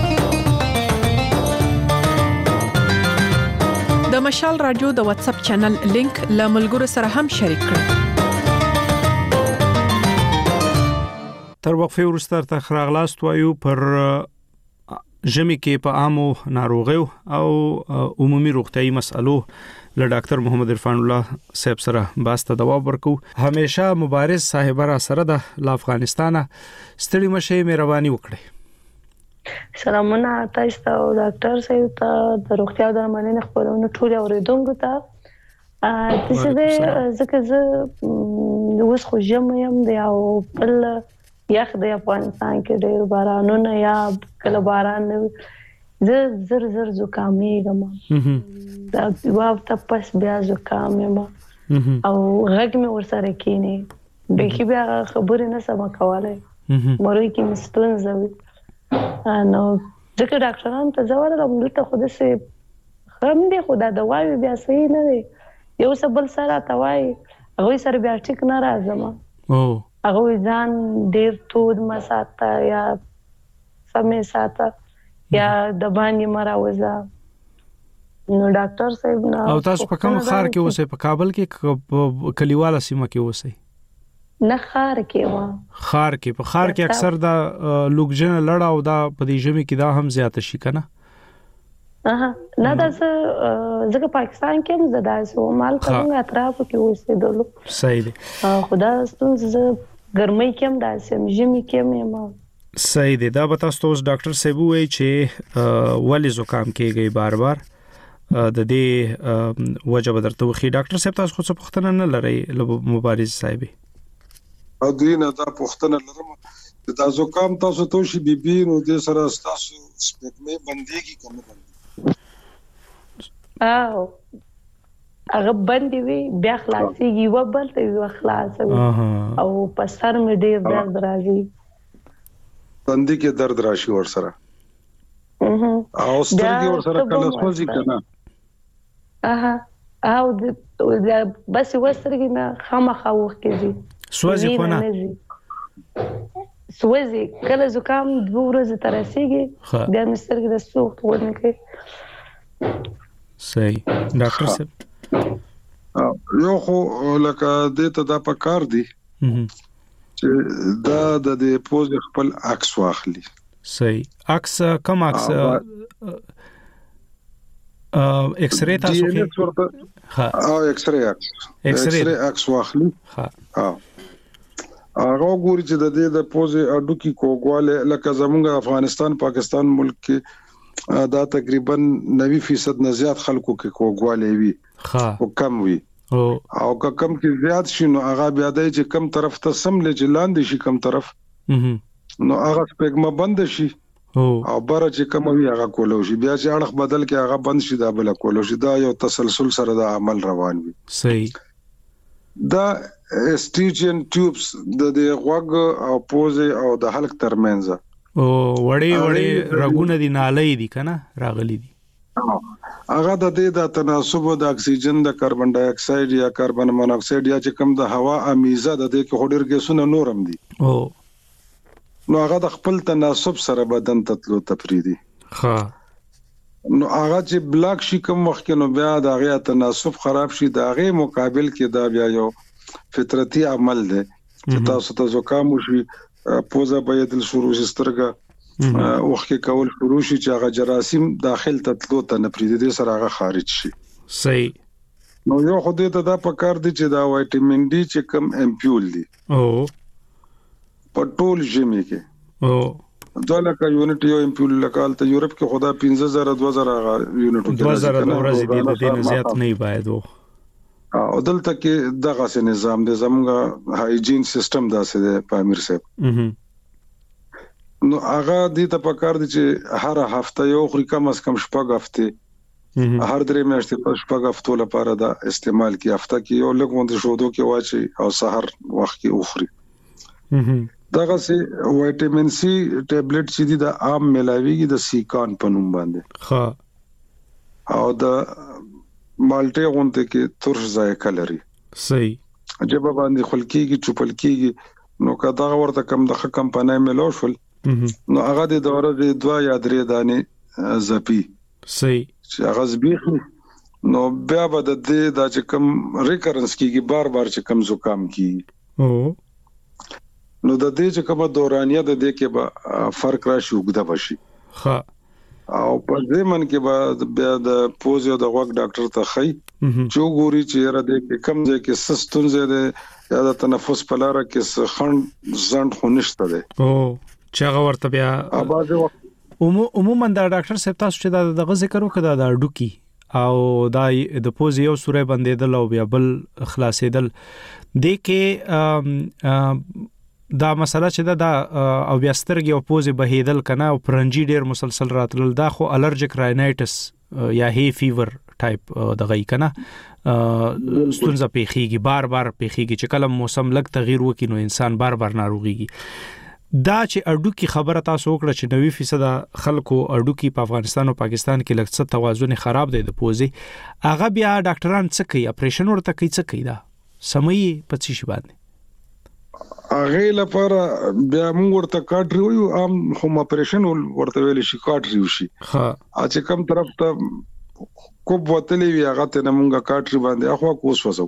د مشال رادیو د واتس اپ چینل لینک له ملګرو سره هم شریک کړئ تر وقفه وروسته تر خراغلاست وایو پر ژمي کې په عامو ناروغیو او عمومي روغتيایي مسالو له ډاکټر محمد عرفان الله صاحب سره باسته جواب ورکو همیشه مبارز صاحب را سره د افغانستان ستړي مشه مهرباني وکړي سلامونه تاسو ته ډاکټر صاحب ته د روغتیا د درملنې خبرونه ټول اوریدونکو ته تاسو ځکه زه اوس خو یم د یو بل یخ د افغانستان کې ډېر بارانونه یا کله باران زر زکامېږم دا واو ته پس بیا زکام ما او غږ مې ورسره کینی به کې بیا خبرې نه سم کولای مروي کې مستون زوي نو ځکه ډاکټران ته ځواب دلته خو دې هم دې خدا دوايي بیا صحیح نه دی یو څه بل سره توای هغه سره بیا ټیک نه راځم هغه ځان ډیر تود مساته یا سمې ساته یا د باندې مراوزه نو ډاکټر صاحب نه او تاسو په کوم خار کې اوسئ په کابل کې کلیواله سیمه کې اوسئ نه خار کې په خار کې اکثر دا لوګجن لړا او دا په دې ژمي کې دا هم زیات شي کنه نه دا زګه پاکستان کې هم زدا سو مال څنګه اطراف کې اوسئ دلو صحیح دي خدا ستونزه ګرمۍ کې هم دا سم ژمي کې هم صحیح دی دا به تاسو ډاکټر صاحب وایي چې ولې زکام کېږي بار بار د دې وجه بدرته وخی ډاکټر صاحب تاسو خو څه پوښتنه نه لرئ مبارز صاحب او دینه دا پوښتنه لرم دا زکام تاسو ته شي بي نو د سره تاسو سپېګمې بنديږي کوم او هغه باندې وی بیا خلاصيږي وبل ته خلاص او په سر مې ډېر درد راځي باندې کې درد راشي ور سره او سترګې ور سره کله سوځي کنه او بس وسترګې نه خامخا وخت کې سوځي کو نه سوځي کله زکام 2 ورځې تر رسیږي بیا مسترګې د سوخت ونه کې صحیح ډاکټر صاحب یو خو لکه دې ته دا پکار دی چې دا د پوز خپل عکس واخلي صحیح عکس کم عکس ایکس رے تاسو کې او ایکس رے عکس واخلي هغه ګوري چې د دې د پوز اډو کې کوګواله لکه زمونږ افغانستان پاکستان ملک کې دا تقریبا 90% نه زیات خلکو کې کوګواله وي او کم وي او کم کې زیات شي نو هغه بیا د چې کم طرف ته سم لږ لاندې شي کم طرف نو هغه سپېګما بند شي او بار چې کوم وی هغه کولو شي بیا چې اړه بدل کې هغه بند شي دا بل کولو شي دا یو تسلسل سره د عمل روان وي صحیح دا اسټیچن ټیوبس د غوږ او پوزه او د حلق ترمنځ او وړې رګونه دي نالۍ دي کنه راغلي دي هغه د دې د تناسب د اکسیجن د کاربن ډای اکساید یا کاربن مونوکساید یا چې کوم د هوا امیزه د دې کې هډر ګیسونه نورم دي او نو هغه د خپل تناسب سره بدن تطلو تفریدي ها نو هغه چې بلاک شي کوم وخت نو بیا د هغه تناسب خراب شي د هغه مقابل کې دا بیا یو فطرتي عمل دی چې تاسو ته زکام وشي پوزه باید شروع سترګه وخت کول شروع شي چې هغه جراثیم داخل تطلو ته نه پریدي سره هغه خارج شي صحیح نو یو خو دې ته دا پکار دي چې دا وټامین ډي چې کوم امپیول دي او په ټول ژمي کې او دا لکه یونټ یو امپیول لکال ته یورپ کې خدا 15000 2000 یونټ 2000 ورځې دي د دې زیات نه باید او دلته کې دغه سه نظام د زموږه هایجین سیستم داسې دی په امیر صاحب نو هغه دې ته پکار دي چې هر هفته یو خوري کم از کم شپږ هفته هر درې میاشتې په شپږ هفتو لپاره دا استعمال کی هفته کې یو لګوند شودو کې واچي او سحر وخت کې اخري دغه سي وټامین سي ټابلیټ چې دي د عام ملاويږي د سیکان په نوم باندې ها او د مالټه غونته کې ترش ذایقه لري صحیح عجب باندې خلکیږي چوپلکیږي نو کدا ورته کم د کمپنۍ ملو شول نو هغه د دوره د 2 یا 3 دانې زپی صحیح چې هغه زبیخ نو بیا به د دې د چې کم ریکرنس کیږي بار چې کم زکام کیږي او نو د دې چې کومه دورانیه د دې کې به فرق راشي وګدا بشي ها او په دې من کې به بیا د پوز او د غوږ ډاکټر ته خي چې ګوري چې را دې کې کم ځای کې سستون زیاده یا د تنفس په لار کې خند زند خونشته ده او چې هغه ورته بیا عموما دا ډاکټر صاحب تاسو چې دا ذکر وکړه دا ډوکی او دا د پوز یو سورې بندیدل او بیا بل خلاصېدل د کې دا مسله چې دا او بیا سترګې او پوزې بهیدل کنه او پرنجي ډیر مسلسل راتلل دا خو الرجیک راینایټس یا هی فیور ټایپ دغه کنه ستونزه پیخیږي بار پیخیږي چې کله موسم لګ تغییر وکړي نو انسان بار ناروغيږي دا چې اډوکی خبره تاسو وکړه چې 90% خلکو اډوکی په افغانستان او پاکستان کې لږ توازن خراب دی د پوزې هغه بیا ډاکټران څه کوي اپریشن ورته کوي څه کوي دا سمي پڅې شي باندې هغه لپاره بیا موږ ورته کاټری وایو عام هم اپریشن ورته ویل شي کاټری وشي ها چې کوم طرف ته کوب وتلې وی هغه ته موږ کاټری باندې اخوا کوس وسو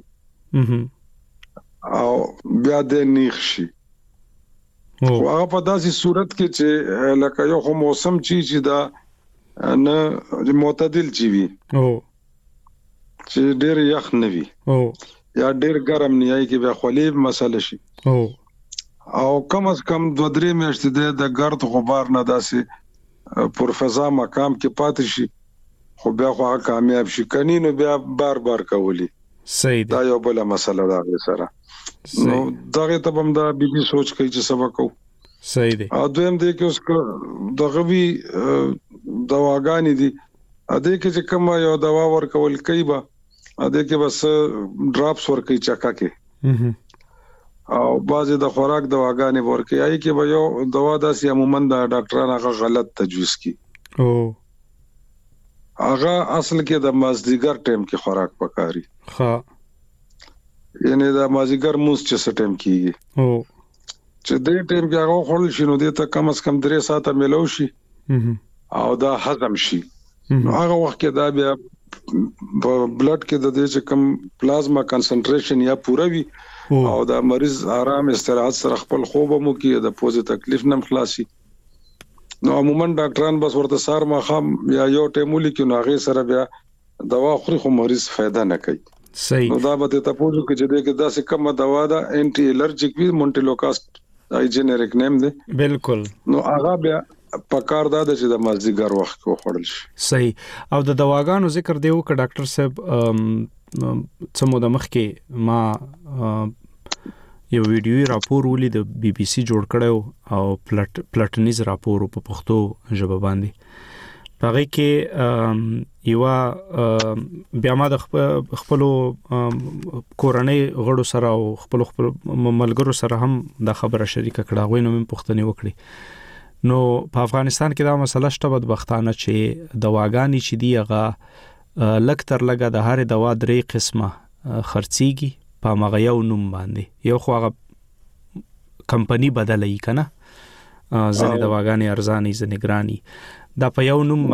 او بیا د نیخ شي او هغه په داسې صورت کې چې لکه یو موسم چې دا نه معتدل چی وي او چې ډېر یخ نه وي او یا ډېر ګرم نه یای کې بیا خلیب مسله شي او کم از کم 2-3 میاشتې د ګرد غبار نه داسې پر فضا مقام کې پاتې شي خو بیا خو کامیاب شي کني نو بیا بار کولی صحیح دا یو بل مسله ده سره نو دغه ته هم دا بي سوچ کوي چې سبا کو صحیح دی او دویم دی کې اوس دغه وی دواګانی دي ا دې کې چې کوم یو دوا ورکول کوي با ا دې کې بس ډراپس ورکي چکا کې او بعضی د خوراک دواګانې ورکي آی کې به یو دوا داسې عموما د ډاکټرانو هغه غلط تجویز کی او هغه اصل کې د مازدیګر ټیم کې خوراک پکاري ها یعنی د مازدیګر موس چې ټیم کیږي او چې دې ټیم کې هغه خل شنو دې ته کم از کم 3 ساعته ملو شي او دا هضم شي هغه وخت کې دا بیا بلډ کې د دې چې کم پلازما کنسنټریشن یا پوره وي او دا مریض آرام استراحت سره خپل خوب مو کې د پوزې تکلیف نم خلاصي نو عموما ډاکټران بس ورته سار مخام یا یو ټیمولي کې نو هغه سره بیا دوا خوري خو مریض फायदा نه کوي صحیح نو دا به ته پوښتنه کې چې دغه داسې کومه دوا ده انټي الرجیک وی مونټیلوکاست دا جنریک نیم دی بالکل نو هغه بیا پکار دا چې د مازدیګر وخت کو خړل شي صحیح او د دواګانو ذکر دیو ک ډاکټر صاحب څمو د مخ کې ما یو ویډیو راپور ولې د بي بي سي جوړ کړو او پلاتنیز راپور په پښتو ژبه باندې هغه کې یو بیا ما د خپل کورنۍ غړو سره او خپل ملګرو سره هم دا خبره شریکه کړه، غوښنه مې پوښتنه وکړي. نو په افغانستان کې دا مسله شته بدبختانه چې دواګانی چې دی هغه لک تر لګه د هر دوا 3 قسمه خرڅيږي په مغه یو نوم باندې. یو خو هغه کمپنی بدلې کنه، ځنې دواګانی ارزاني ځنې ګراني، دا په یو نوم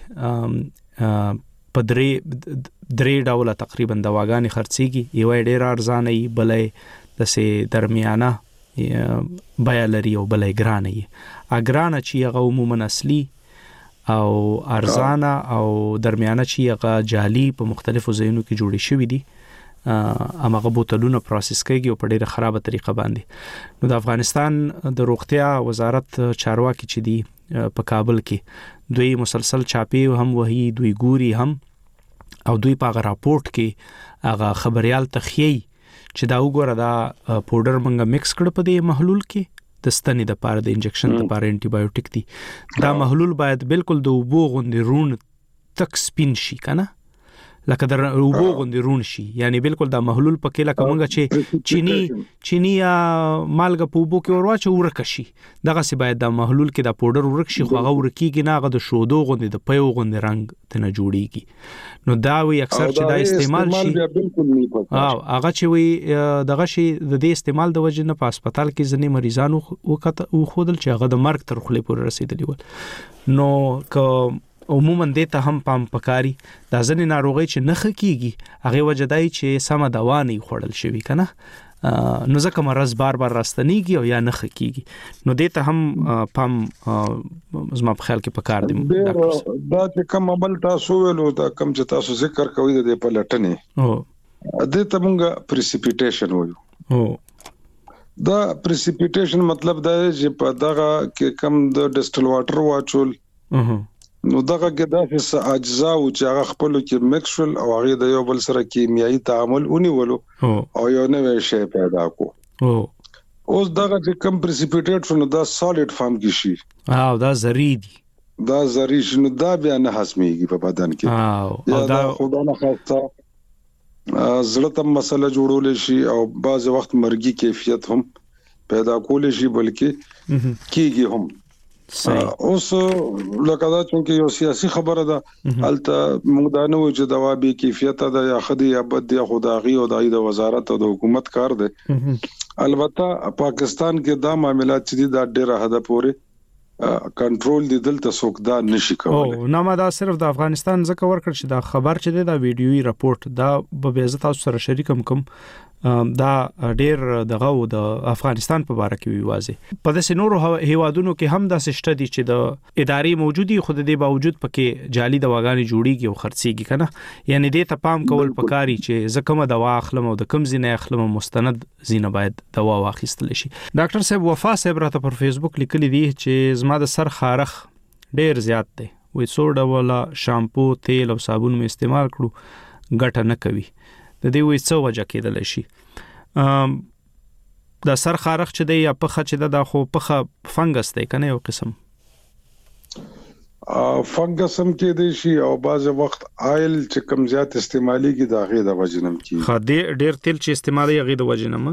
باندې په درې ډوله تقریبا دواګانی خرڅيږي. یو ډیر ارزانه ای، بلې د سه درمیانه بیا لري او بلې ګرانه ای. اګرانه چې هغه عموما اصلي او ارزانه او درمیانه چې هغه جعلي په مختلفو ځایونو کې جوړې شوې دي، امغه بوتلونه پروسس کېږي او په ډیره خرابه طریقه باندې. نو د افغانستان د روغتیا وزارت چارواکي چې دی په کابل کې دوی مسلسل چاپی هم وਹੀ دوی ګوري هم او دوی په راپورټ کې هغه خبريال تخیي چې دا وګوره دا پاوډر منګه مکس کړ په دې محلول کې د ستنې د پاره د انجکشن د پاره انټي بایوټیک دی. دا محلول باید بالکل د وبو غوندې رون تک سپین شي کنه، لکه در وبو غوندې رون شي، یعنی بالکل دا محلول پکې لکه مونږه چې چینی یا مالګه په وبو کې ورواچو ورک شي، دغه سی باید دا محلول کې دا پاوډر ورک شي، خو هغه ورکیږي نه، هغه د شودو غوندې د پیو غوندې رنگ ته نه جوړیږي. نو دا وی اکثر چې دا استعمال شي هغه چې وی دغه شي د دې استعمال د وجې نه په هسپتال کې ځنې مریضانو وخودل چې هغه د مرګ تر خولې پورې رسیدلی ول. نو که عموما دې ته هم پام پکاري، دا ځنې ناروغي چې نخ کیږي هغه وجدای چې سم دوا نه خوړل شوی کنه، نو ځکه مرز بار راستنیږي او یا نخ کیږي. نو دې ته هم پام زما په خیال کې پکار دی. دا چې کوم عمل تاسو ویلو دا کوم چې تاسو ذکر کوي د په لټنې دې ته مونږه پریسیپیټیشن وایو. دا پریسیپیټیشن مطلب دا چې په دغه کې کم د ډیسټل واټر واچول، نو دغه کې داسې اجزا او چې هغه خپل کې مکسول او هغه د یو بل سره کیمیاوي تعامل ونیولو او یو نوې شی پیدا کو. اوس دغه چې کم پریسیپیټیټ شنو دا سالډ فارم کې شي او دا زری دي، دا زری شنو دا بیا نه هضميږي په بدن کې او دا خدای نه خاصه زړه ته مسله جوړول شي او بعض وخت مرګي کیفیت هم پیدا کول شي بلکې کیږي هم. اوس لکه دا چې یو سیاسي خبره ده، الته موږ دا نه و چې دوا به کیفیت ده یا خدي یا بد یا خدایي او د وزارت او د حکومت کار ده. البته پاکستان کې دا معاملات چې دا ډېر حد پورې کنټرول دي، دلته څوک دا نشي کولای. او نه ما دا صرف د افغانستان ځکه ورکړ چې دا خبر چې دا ویډیوي راپورټ دا به عزت تاسو سره شریکم کوم، دا ډېر دغه د افغانستان په اړه کې واضح په داسې نورو هیوادونو کې هم دا سشته دي چې د ادارې موجودي، خو د دې باوجود پکې جعلي دواګانې جوړیږي او خرڅيږي کنه. یعنی دې ته پام کول پکاري چې زکه دوا اخلم او د کم زینه اخلم مستند زینه باید دوا واخیستل شي. ډاکټر صاحب وفا صاحب راته پر فیسبوک لیکلی دی چې زما د سر خارخ ډېر زیات دی، وې سوډا ولا شامپو تیل او صابون مې استعمال کړو ګټه نه کوي، د دې وې څه وجه کېدل شي؟ دا سر خارخ چې دی یا پخه چې دا خو پخه فنګس دی کنه، یو قسم فنګس هم کې دی شي او بعض وخت آیل چې کم زیات استعمالي کی دا غي د وجنم کی خدي ډیر تیل چې استعمالي غي د وجنم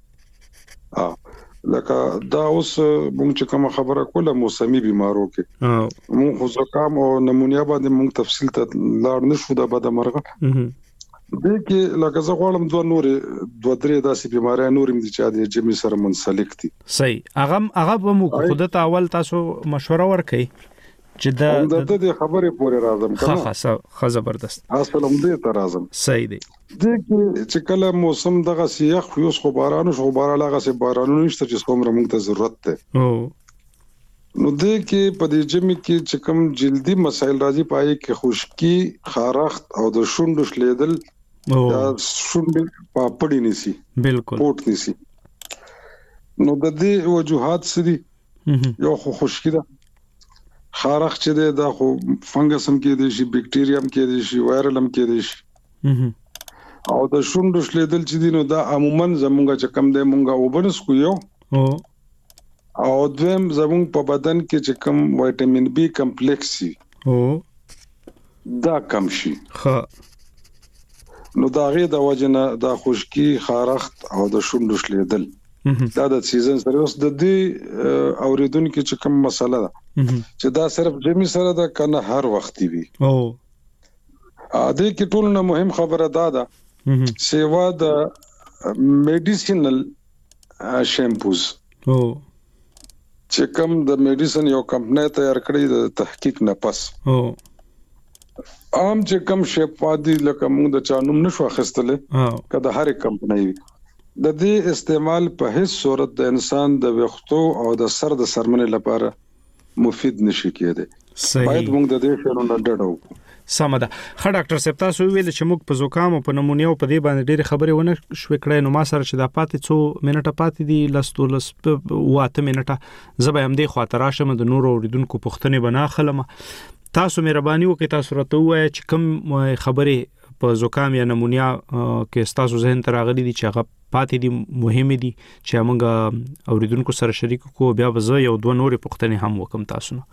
لکه دا اوس مونږ چې کوم خبره کوله موسمي بيمارو کې مونږ زکام او نمونیا باندې مونږ تفصیل ته لاړ نشو دا به د مرغه دې کې لکه زه غواړم دوه درې داسې بيمارۍ نورم دي چې د جمی سره منسلک دي. صحیح. هغه به مو خود ته اول تاسو مشوره ورکړئ چې دا د خبرې پورې راځم کنه. ها زبردست. اصل هم دې ته راځم. صحیح دی. دې کې چې کله موسم دغه سیاخ یو خو بارانو شو باران هغه سي بارانو نشته چې څومره موږ ته ضرورت ده. نو دې کې په دې جمی کې چې کوم جلدی مسایل راځي پای کې خشکی، خارخت او د شونډو شلیدل دا شونډې پاپړې نسی بالکل پورت نسی. نو د دې وجوهات سدي یو خو خشکی ده، خارخ چې ده دا خو فنګس هم کې دي شي، بکټیریا هم کې دي شي، وایرل هم کې دي شي، او د شونډو شلیدل چې دي نو دا عموما زمونږه چې کم ده مونږه وبنس کو یو او دویم زمونږ په بدن کې چې کم وټامین بي کمپلیکس سي دا کم شي. ها نو دا غي د وجنه د خشکی خارخت او د شونډو شلیدل دا د سیزن سره اوس د دې اوریدونکو چې کوم مسله ده چې دا صرف جمی سره ده کنه هر وخت وي. او دې کې ټول نه مهم خبره ده سیوا د میډیسینل شیمپوز چې کوم د میډیسن یو کمپنی تیار کړی د تحقیق نه پس عام چې کوم شپادي لکه موږ د چانوم نشو اخستله کله هر کمپنی وي د دې استعمال په هیڅ صورت د انسان د وختو او د سر د سرمنې لپاره مفید نشي کېده. باید موږ د دې شنو نه ډډو. سمه ده. خا ډاکټر صاحب تاسو ویل چې موږ په زوکام او په نمونیا او په دې باندې ډېر خبرې ونه شوې کړې نو ما سره چې دا پاتې څو منټه پاتې دي لس واته منټه زبې هم دې خاطر راشم د نور اوریدونکو پښتنې بنا خلم. تاسو مهرباني وکړئ تاسو راته وایئ چې کوم خبرې په زوکام یا نمونیا کې تاسو ذهن ته راغلي دي چې هغه پاتې دي مهم دي چې موږ اوریدونکو سره شریک کو بیا به زه یو دوه نورې پښتنې هم وکم تاسو نه.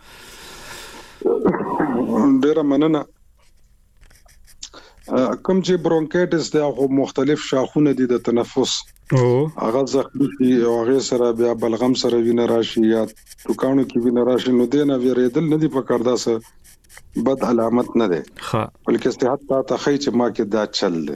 ډیر مننه. کوم چې برونکایټس دا خو مختلف شاخونه دي د تنفس هغه زخمی دي او هغه سره بیا بلغم سره وینه راشي یا ټوکانو کې وینه راشي نو دینه ویریدل نه دي پکړ داسه بد علامت نه ده ها بلکې صحت ته خی چې ما کې دا چل ده.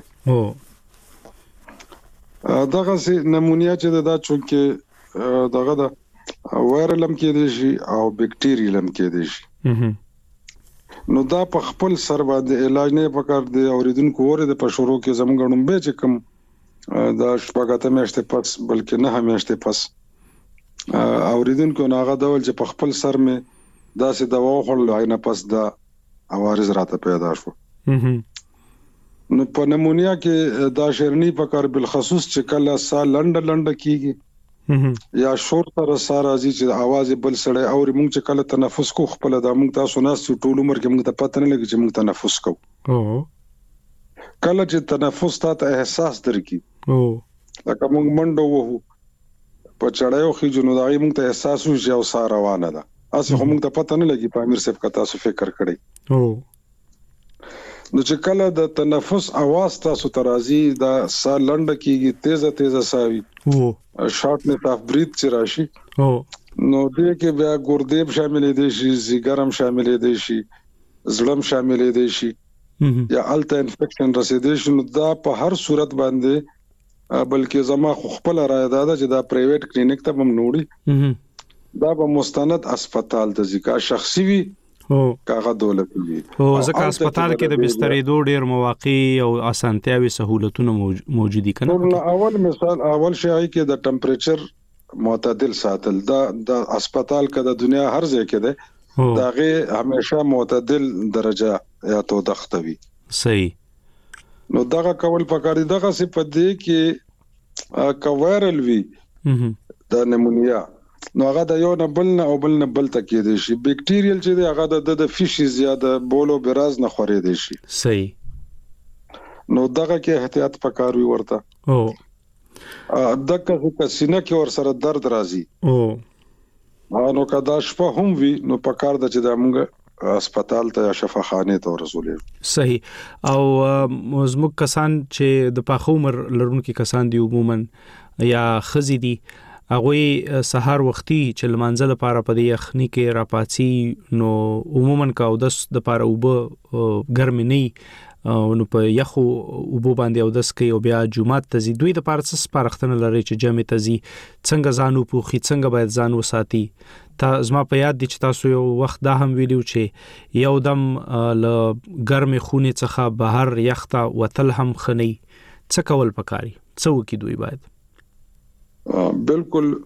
دغه سي نمونیا چې دا چونکه دغه دا وایرلم کې دي شي او بکټیریلم کې دي شي نو دا په خپل سر باندې علاج نه پکار دی اوریدونکو وره د پښورو کې زمونږ نوم به چې کوم دا شپږاته میاشتې پس بلکې نه میاشتې پس اوریدونکو ناغه ډول چې په خپل سر مې داسې دوا خورل عینه پس دا عوارض راته پیدا شو. نو په نمونیا کې دا شرنی پکار بالخصوص چې کله سا لنډ کیږي یا شور سره سره ازي چې आवाज بل سړی او موږ چې کله تنفس کو خپل د موږ تاسو ناس ټول عمر کې موږ ته پته نه لګي چې موږ تنفس کوو. کله چې تنفس ته احساس درکې لکه موږ منډو وو په چړایو خې جنو دای موږ ته احساس وشي او سار روانه ده اسه موږ ته پته نه لګي په امیر صاحب کا تاسو فکر کړی نو چې کله د تنفس आवाज تاسو ترازی دا سا لنډ کیږي تیزه ساوي شارټنس اف بریث چې راشي نو دې کې بیا ګردیب شامل دي شي زیګرم شامل دي شي زړم شامل دي شي یا الټا انفیکشن رسیدي شي نو دا په هر صورت باندې بلکې زما خپل رائے ده چې دا پرایویټ کلینیک ته هم نوړي دا به مستند هسپتال ته ځکه شخصي وي کاغه دولت وي ځکه هسپتال کې د بسترې ډېر مواقع او اسانتیاوي سہولتونه موجودي کنه. اول مثال اول شای کې د ټمپریچر معتدل ساتل دا د هسپتال کې د دنیا هر ځای کې ده داغه همیشه معتدل درجه یا تو دختوي صحیح. نو دغه کول پکار دي دغه څه پدې کې کوایرل وی د نمونیا نو هغه د یو نه بل نه او بل نه بل تکې دي شي بکټیریل چې دی هغه د فیشي زیاده بولو براز نه خوري دي شي صحیح. نو دغه کې احتیاط پکار وی ورته دغه کسینه کې ور سره درد راځي نو کدا شپه هم وی نو پکار د چې د موږ هسپتال ته یا شفاخانه ته ورسولې. صحیح. او زموږ کسان چې د پاخه عمر لرونکو کسان دي عموما یا خزي دي هغه سحر وختي چې لمانځل لپاره په دې یخني کې راپاتسي نو عموما کا او د لپاره وب ګرمي نه نو په یخو وب باندې او دس کې او بیا جمعه ته زی دوی د پارڅ سپارښتنه لري چې جمع ته زی څنګه ځانو پوخي څنګه باید ځان وساتي. تا زما په یاد دي چې تاسو یو وخت دا هم ویلو چې یو دم ل ګرمي خونې څخه بهر یخته وتل هم خني څه کول پکاري څو کې دوی باید بالکل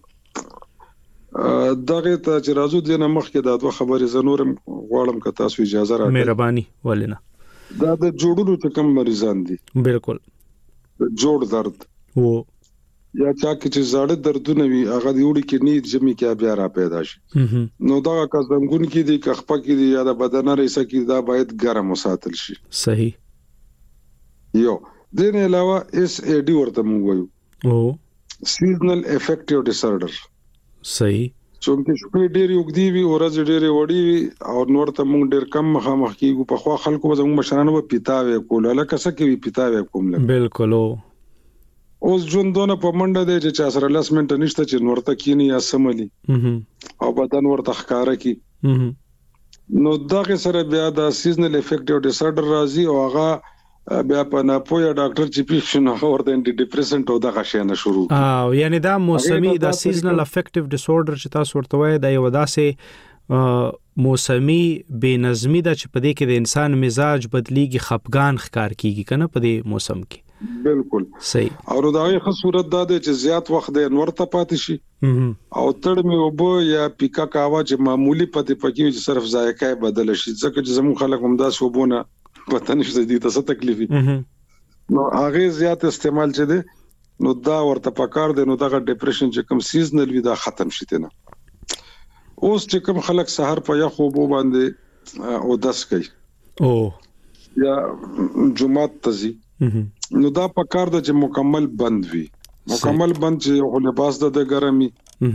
دغه ته چې راځو د مخکې د دوه خبرې زنورم غواړم که تاسو اجازه راکړئ. مهرباني ولنه. دا د جوړونو ته کم مریضان دي بالکل جوړ درد وو یا چا کې چې زړه دردونه وي هغه دی وړي کې نید جمعي کې بیا را پیدا شي نو دا کا زنګون کې دي کخپه کې دي یا د بدن رئیسه کې دا باید ګرم وساتل شي. صحیح. یو دین علاوه اس ای ډي ورته موږ وایو او سیزنل افیکټیو ډیسارډر. صحیح. چونکه شپې ډېری وګدي وي او ورځ ډېری وړي وي او نور ته موږ ډېر کم مخامخ کیږو. په خوا خلکو زموږ مشرانو په پیتاوي کول لکه څه کې پیتاوي کوم لکه بالکل. اوس ژوندونه په منډه دی چې چا سره لاس منټ نشته چې نور ته کینی یا سملی او بدن ورته ښکارا کی. نو دغه سره بیا د سیزنل افیکټیو ډیسارډر راځي او هغه بیا په ناپوهه ډاکټر چې پیښنه ورته انټي ډیپریسنټ او دغه شی نه شروع. یعنی دا موسمي د سیزنل افیکټیو ډیسارډر چې تاسو ورته وایي دا یو داسې موسمي بے نظمی دا چې په دې کې د انسان مزاج بدلیږي، خپګان ښکار کیږي کنه په دې موسم کې. بالکل صحیح. او دا یو ښه صورت دا دی چې زیات وخت د نور ته پاتې شي او تړ می وبو یا پیکا کاوا چې معمولی پاتې پکې چې صرف ذایقه بدل شي ځکه چې زموږ خلک هم دا سوبونه پته نشته دي تاسو تکلیفي نو هغه زیات استعمال چې دی نو دا ورته پکار دی نو دا ډیپریشن چې کوم سیزنل وي دا ختم شي نه. اوس چې کوم خلک سحر په یخو بو باندې او داس کوي او یا جمعات تزي نو دا پکار د چې مکمل بند وي، مکمل بند چې خو لباس د ګرمي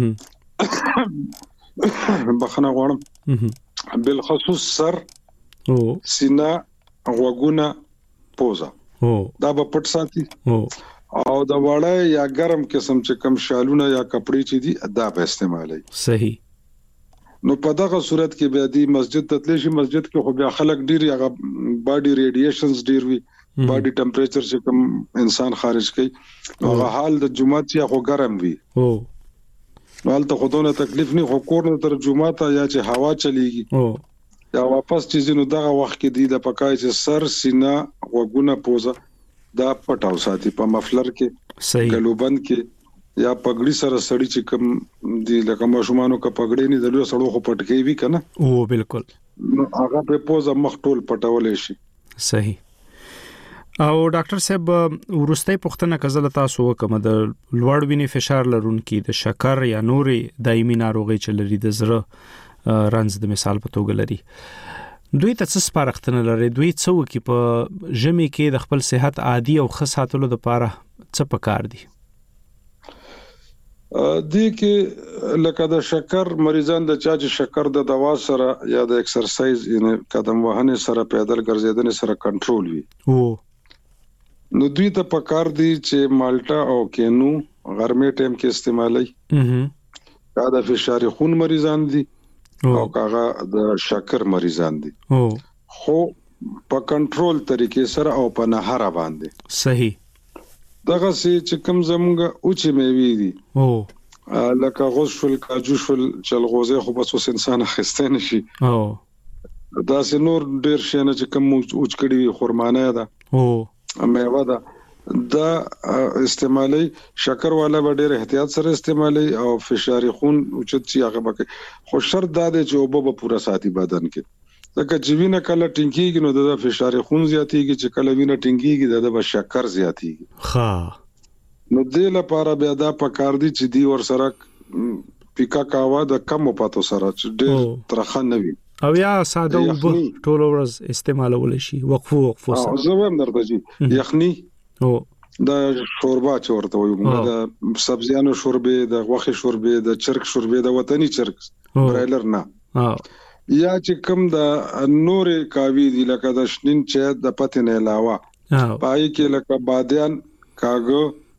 بخنه غواړم بالخصوص سر او سینه غوګونه پوزا دا به پټ ساتي او دا وړه یا ګرم قسم چې کم شالونه یا کپڑے چې دي دا به استعمالي. صحیح. نو په دغه صورت کې بیا دی مسجد ته تللی شي، مسجد کې خو بیا خلک ډیر هغه باډي ریډیشنز ډیر وي، باډي ټمپریچر چې کوم انسان خارج کوي هغه حال د جمعه چې خو ګرم وي نو حالته خودونه تکلیف نه خو کور نه تر جمعه ته یا چې هوا چلیږي یا واپس چې نو دغه وخت کې دی د پکای چې سر سینه وګونه پوزا دا پټاو ساتي په مفلر کې صحیح ګلوبند کې یا پګړی سره سړی چې کوم دی لکه ماشومانو کا پګړی نه دلو سړو خو پټکی وی کنه او بالکل نو هغه په پوزا مخ ټول پټولې شي. صحیح. او ډاکټر صاحب ورستۍ پوښتنه کزله تاسو وکم د لوړ وینې فشار لرونکي د شکر یا نورې دایمي ناروغي چې لري د زړه رنځ د مثال په توګه لري دوی ته څه سپارښتنه لري؟ دوی څه وکي په ژمي کې د خپل صحت عادي او ښه ساتلو لپاره څه پکار دي؟ دې کې لکه د شکر مریضان د چا چې شکر د دوا سره یا د ایکسرسایز یعنی قدم وهنې سره پیدل ګرځېدنې سره کنټرول وي نو دوی ته پکار دي چې مالټا او کینو غرمه ټیم کې استعمالي. دا د فشار خون مریضان دي او کاغه د شکر مریضان دي خو په کنټرول طریقې سره او په نهار باندې. صحیح. دغه چې کوم زموږ اوچې میوي دي لکه غوز شول کاجو شول چلغوزه خو بس اوس انسان خسته نشي دا نور ډیر شنه چې کوم اوچ کړي خرمانه ده میوه ده دا استعمالي شکر والا به ډیر احتیاط سره استعمالي او فشار خون اوچت چې هغه بکې خو شرط دا دی چې اوبه به پورا ساتي بدن کې ځکه چې وینه کله ټینګيږي نو د فشار خون زیاتېږي چې کله وینه ټینګيږي د شکر زیاتېږي. ها نو دې لپاره بیا دا پکار دي چې دی ور سره پیکا کاوا د کم پاتو سره چې ډېر ترخه نه وي او یا ساده وب ټول ورځ استعمالول شي وقفو سره. زه هم درته چې یخني او دا شوربه چې ورته وایو د سبزیانو شوربه د غوښې شوربه د چرګ شوربه د وطني چرګ برایلر نه یا چې کوم د نورې کاوی دي لکه د شنین چې د پته نه علاوه پای کې لکه بادیان کاغو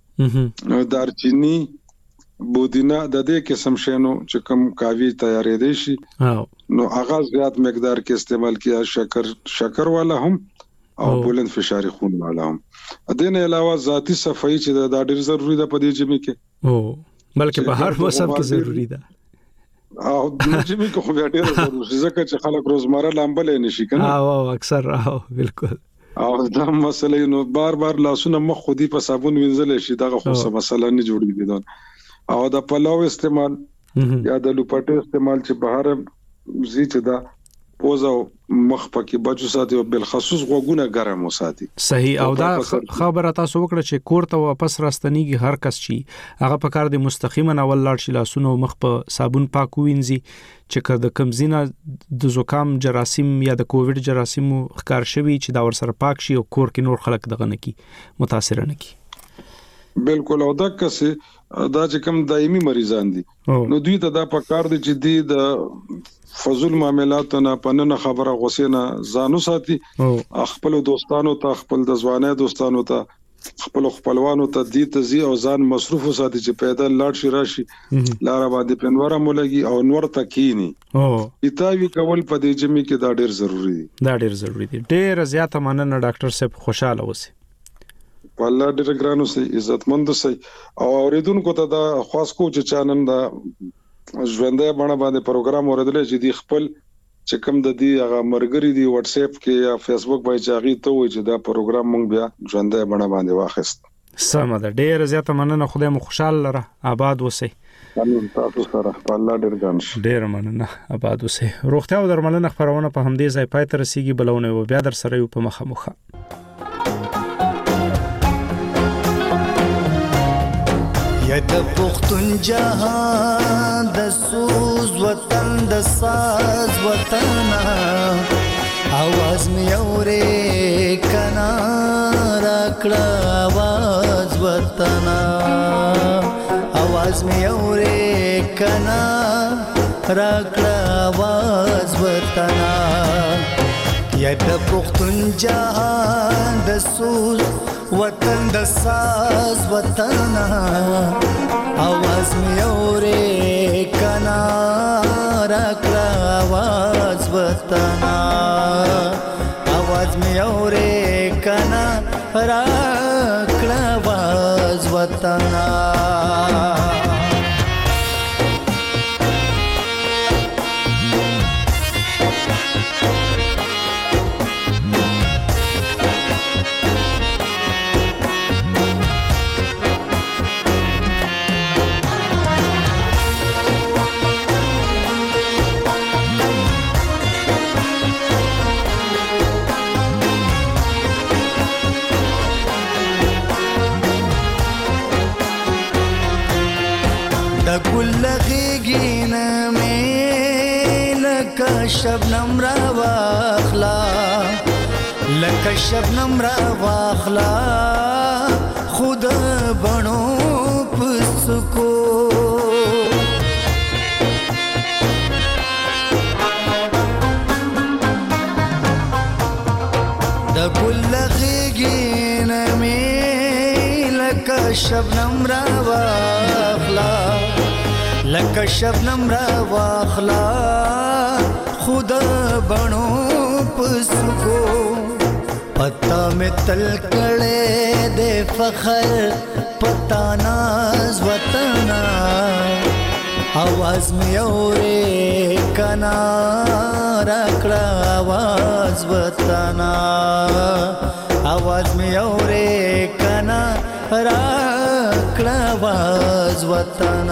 دارچینی بودینا د دې قسم شینو چې کوم کاوی تیارې دي شي نو هغه زیات مقدار کې استعمال کیا شکر والا هم او بلند فشار خون والا هم. دې نه علاوه ذاتی صفائی چې دا ډېر ضروری ده په دې جمع کې بلکې په هر موسم کې ضروری ده او د جمع کې خو بیا ډېر ضروري ځکه چې خلک روزمره لامبل نشي کنه او اکثر بالکل او دا مسله نو بار بار لاسونه مخ خودي په صابون وینځل شي دا خو څه مسله نه جوړیږي دا او د پلاو استعمال یا د لوپټه استعمال چې بهر زی چې دا پوزا مخ پکې بچو ساتي او بل خصوص غوګونه ګرم وساتي. صحیح. او دا خبره تاسو وکړه چې کور ته واپس راستنیږي هر کس شي هغه په کار دي مستقیما اول لاړ شي لاسونه مخ په صابون پاک وینځي چې کله کمزینه د زکام جراثیم یا د کووډ جراثیم ښکار شوی چې دا ور سره پاک شي او کور کې نور خلک دغه نه کی متاثر نه کی. بالکل او دا چې کوم دایمي مریضان دي نو دوی ته دا پکار دي چې د فضول معاملات نه پننه خبره غوسه نه ځانو ساتي خپل دوستانو ته خپل د ځواني دوستانو ته خپل خپلوانو ته دي تزي او ځان مصروف ساتي چې پیدا لاړ شي راشي لار باندې پنوره مولګي او نور تکینی ایتاوی کول په دې جمی کې دا ډیر ضروری دي ډیر زیاته مننه ډاکټر صاحب خوشاله اوسئ والله ډیر ګرانو سي عزتمند سي او اوریدونکو ته دا خاص کو چې چانن دا ژوندې باندې پروګرام اوریدل چې دی خپل چې کوم د دې هغه مرګري دی واتس اپ کې یا فیسبوک باندې چاغي ته وي چې دا پروګرام مونږ بیا ژوندې باندې واخیست سم ده ډیر زیاته مننه خدای مو خوشاله لره آباد اوسئ تاسو سره الله ډیر ګانش ډیر مننه آباد اوسئ روغتیا او درملنه خبرونه په همدې ځای پای ته رسیدي بلونه و بیا در سره یو په مخه یا د پختون جهان د سوز وطن د ساز وطن आवाज می اورې کنا راکړه आवाज وطن आवाज می اورې کنا راکړه आवाज وطن یا د پختون جهان د سوز وطن د ساز وطن आवाज می اورې کنا راکړه आवाज وطن आवाज می اورې کنا راکړه आवाज وطن شبنم را واخلا لکه شبنم را واخلا خود بنو پسکو د ګل غیګین می لکه شبنم را واخلا لکه شبنم را واخلا خود بنو پسکو پتا میں تل کڑے دے فخر پتا ناز وطن आवाज میں اورے کنا راکڑا आवाज وطن आवाज میں اورے کنا راکڑا आवाज وطن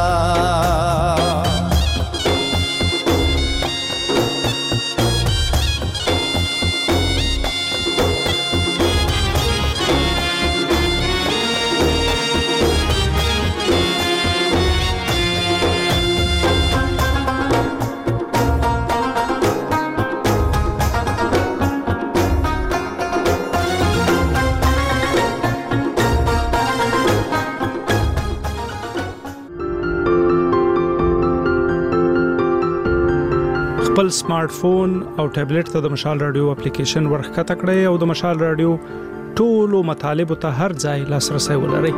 خپل سمارټ فون او ټابلیټ ته د مشال رادیو اپلیکیشن ورخته کړئ او د مشال رادیو ټولو مطالب ته هر ځای لاسرسي ولرئ.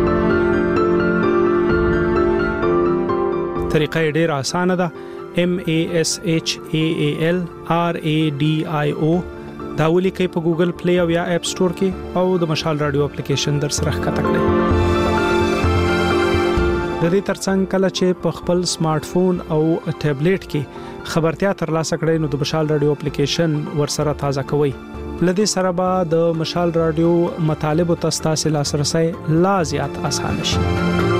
طریقه ډیره اسانه ده. MASHALRADIO دا ولیکئ په ګوګل پلی او یا اپ سٹور کې او د مشال رادیو اپلیکیشن در سره ښکته کړئ. د دې ترڅنګ کله چې په خپل سمارټ فون او ټابلیټ کې خبرتیا ترلاسه کړئ نو د مشال رادیو اپلیکیشن ورسره تازه کوئ. لدې سره به د مشال رادیو مطالب او تاسو لاسرسي لا زیات اسانه شي.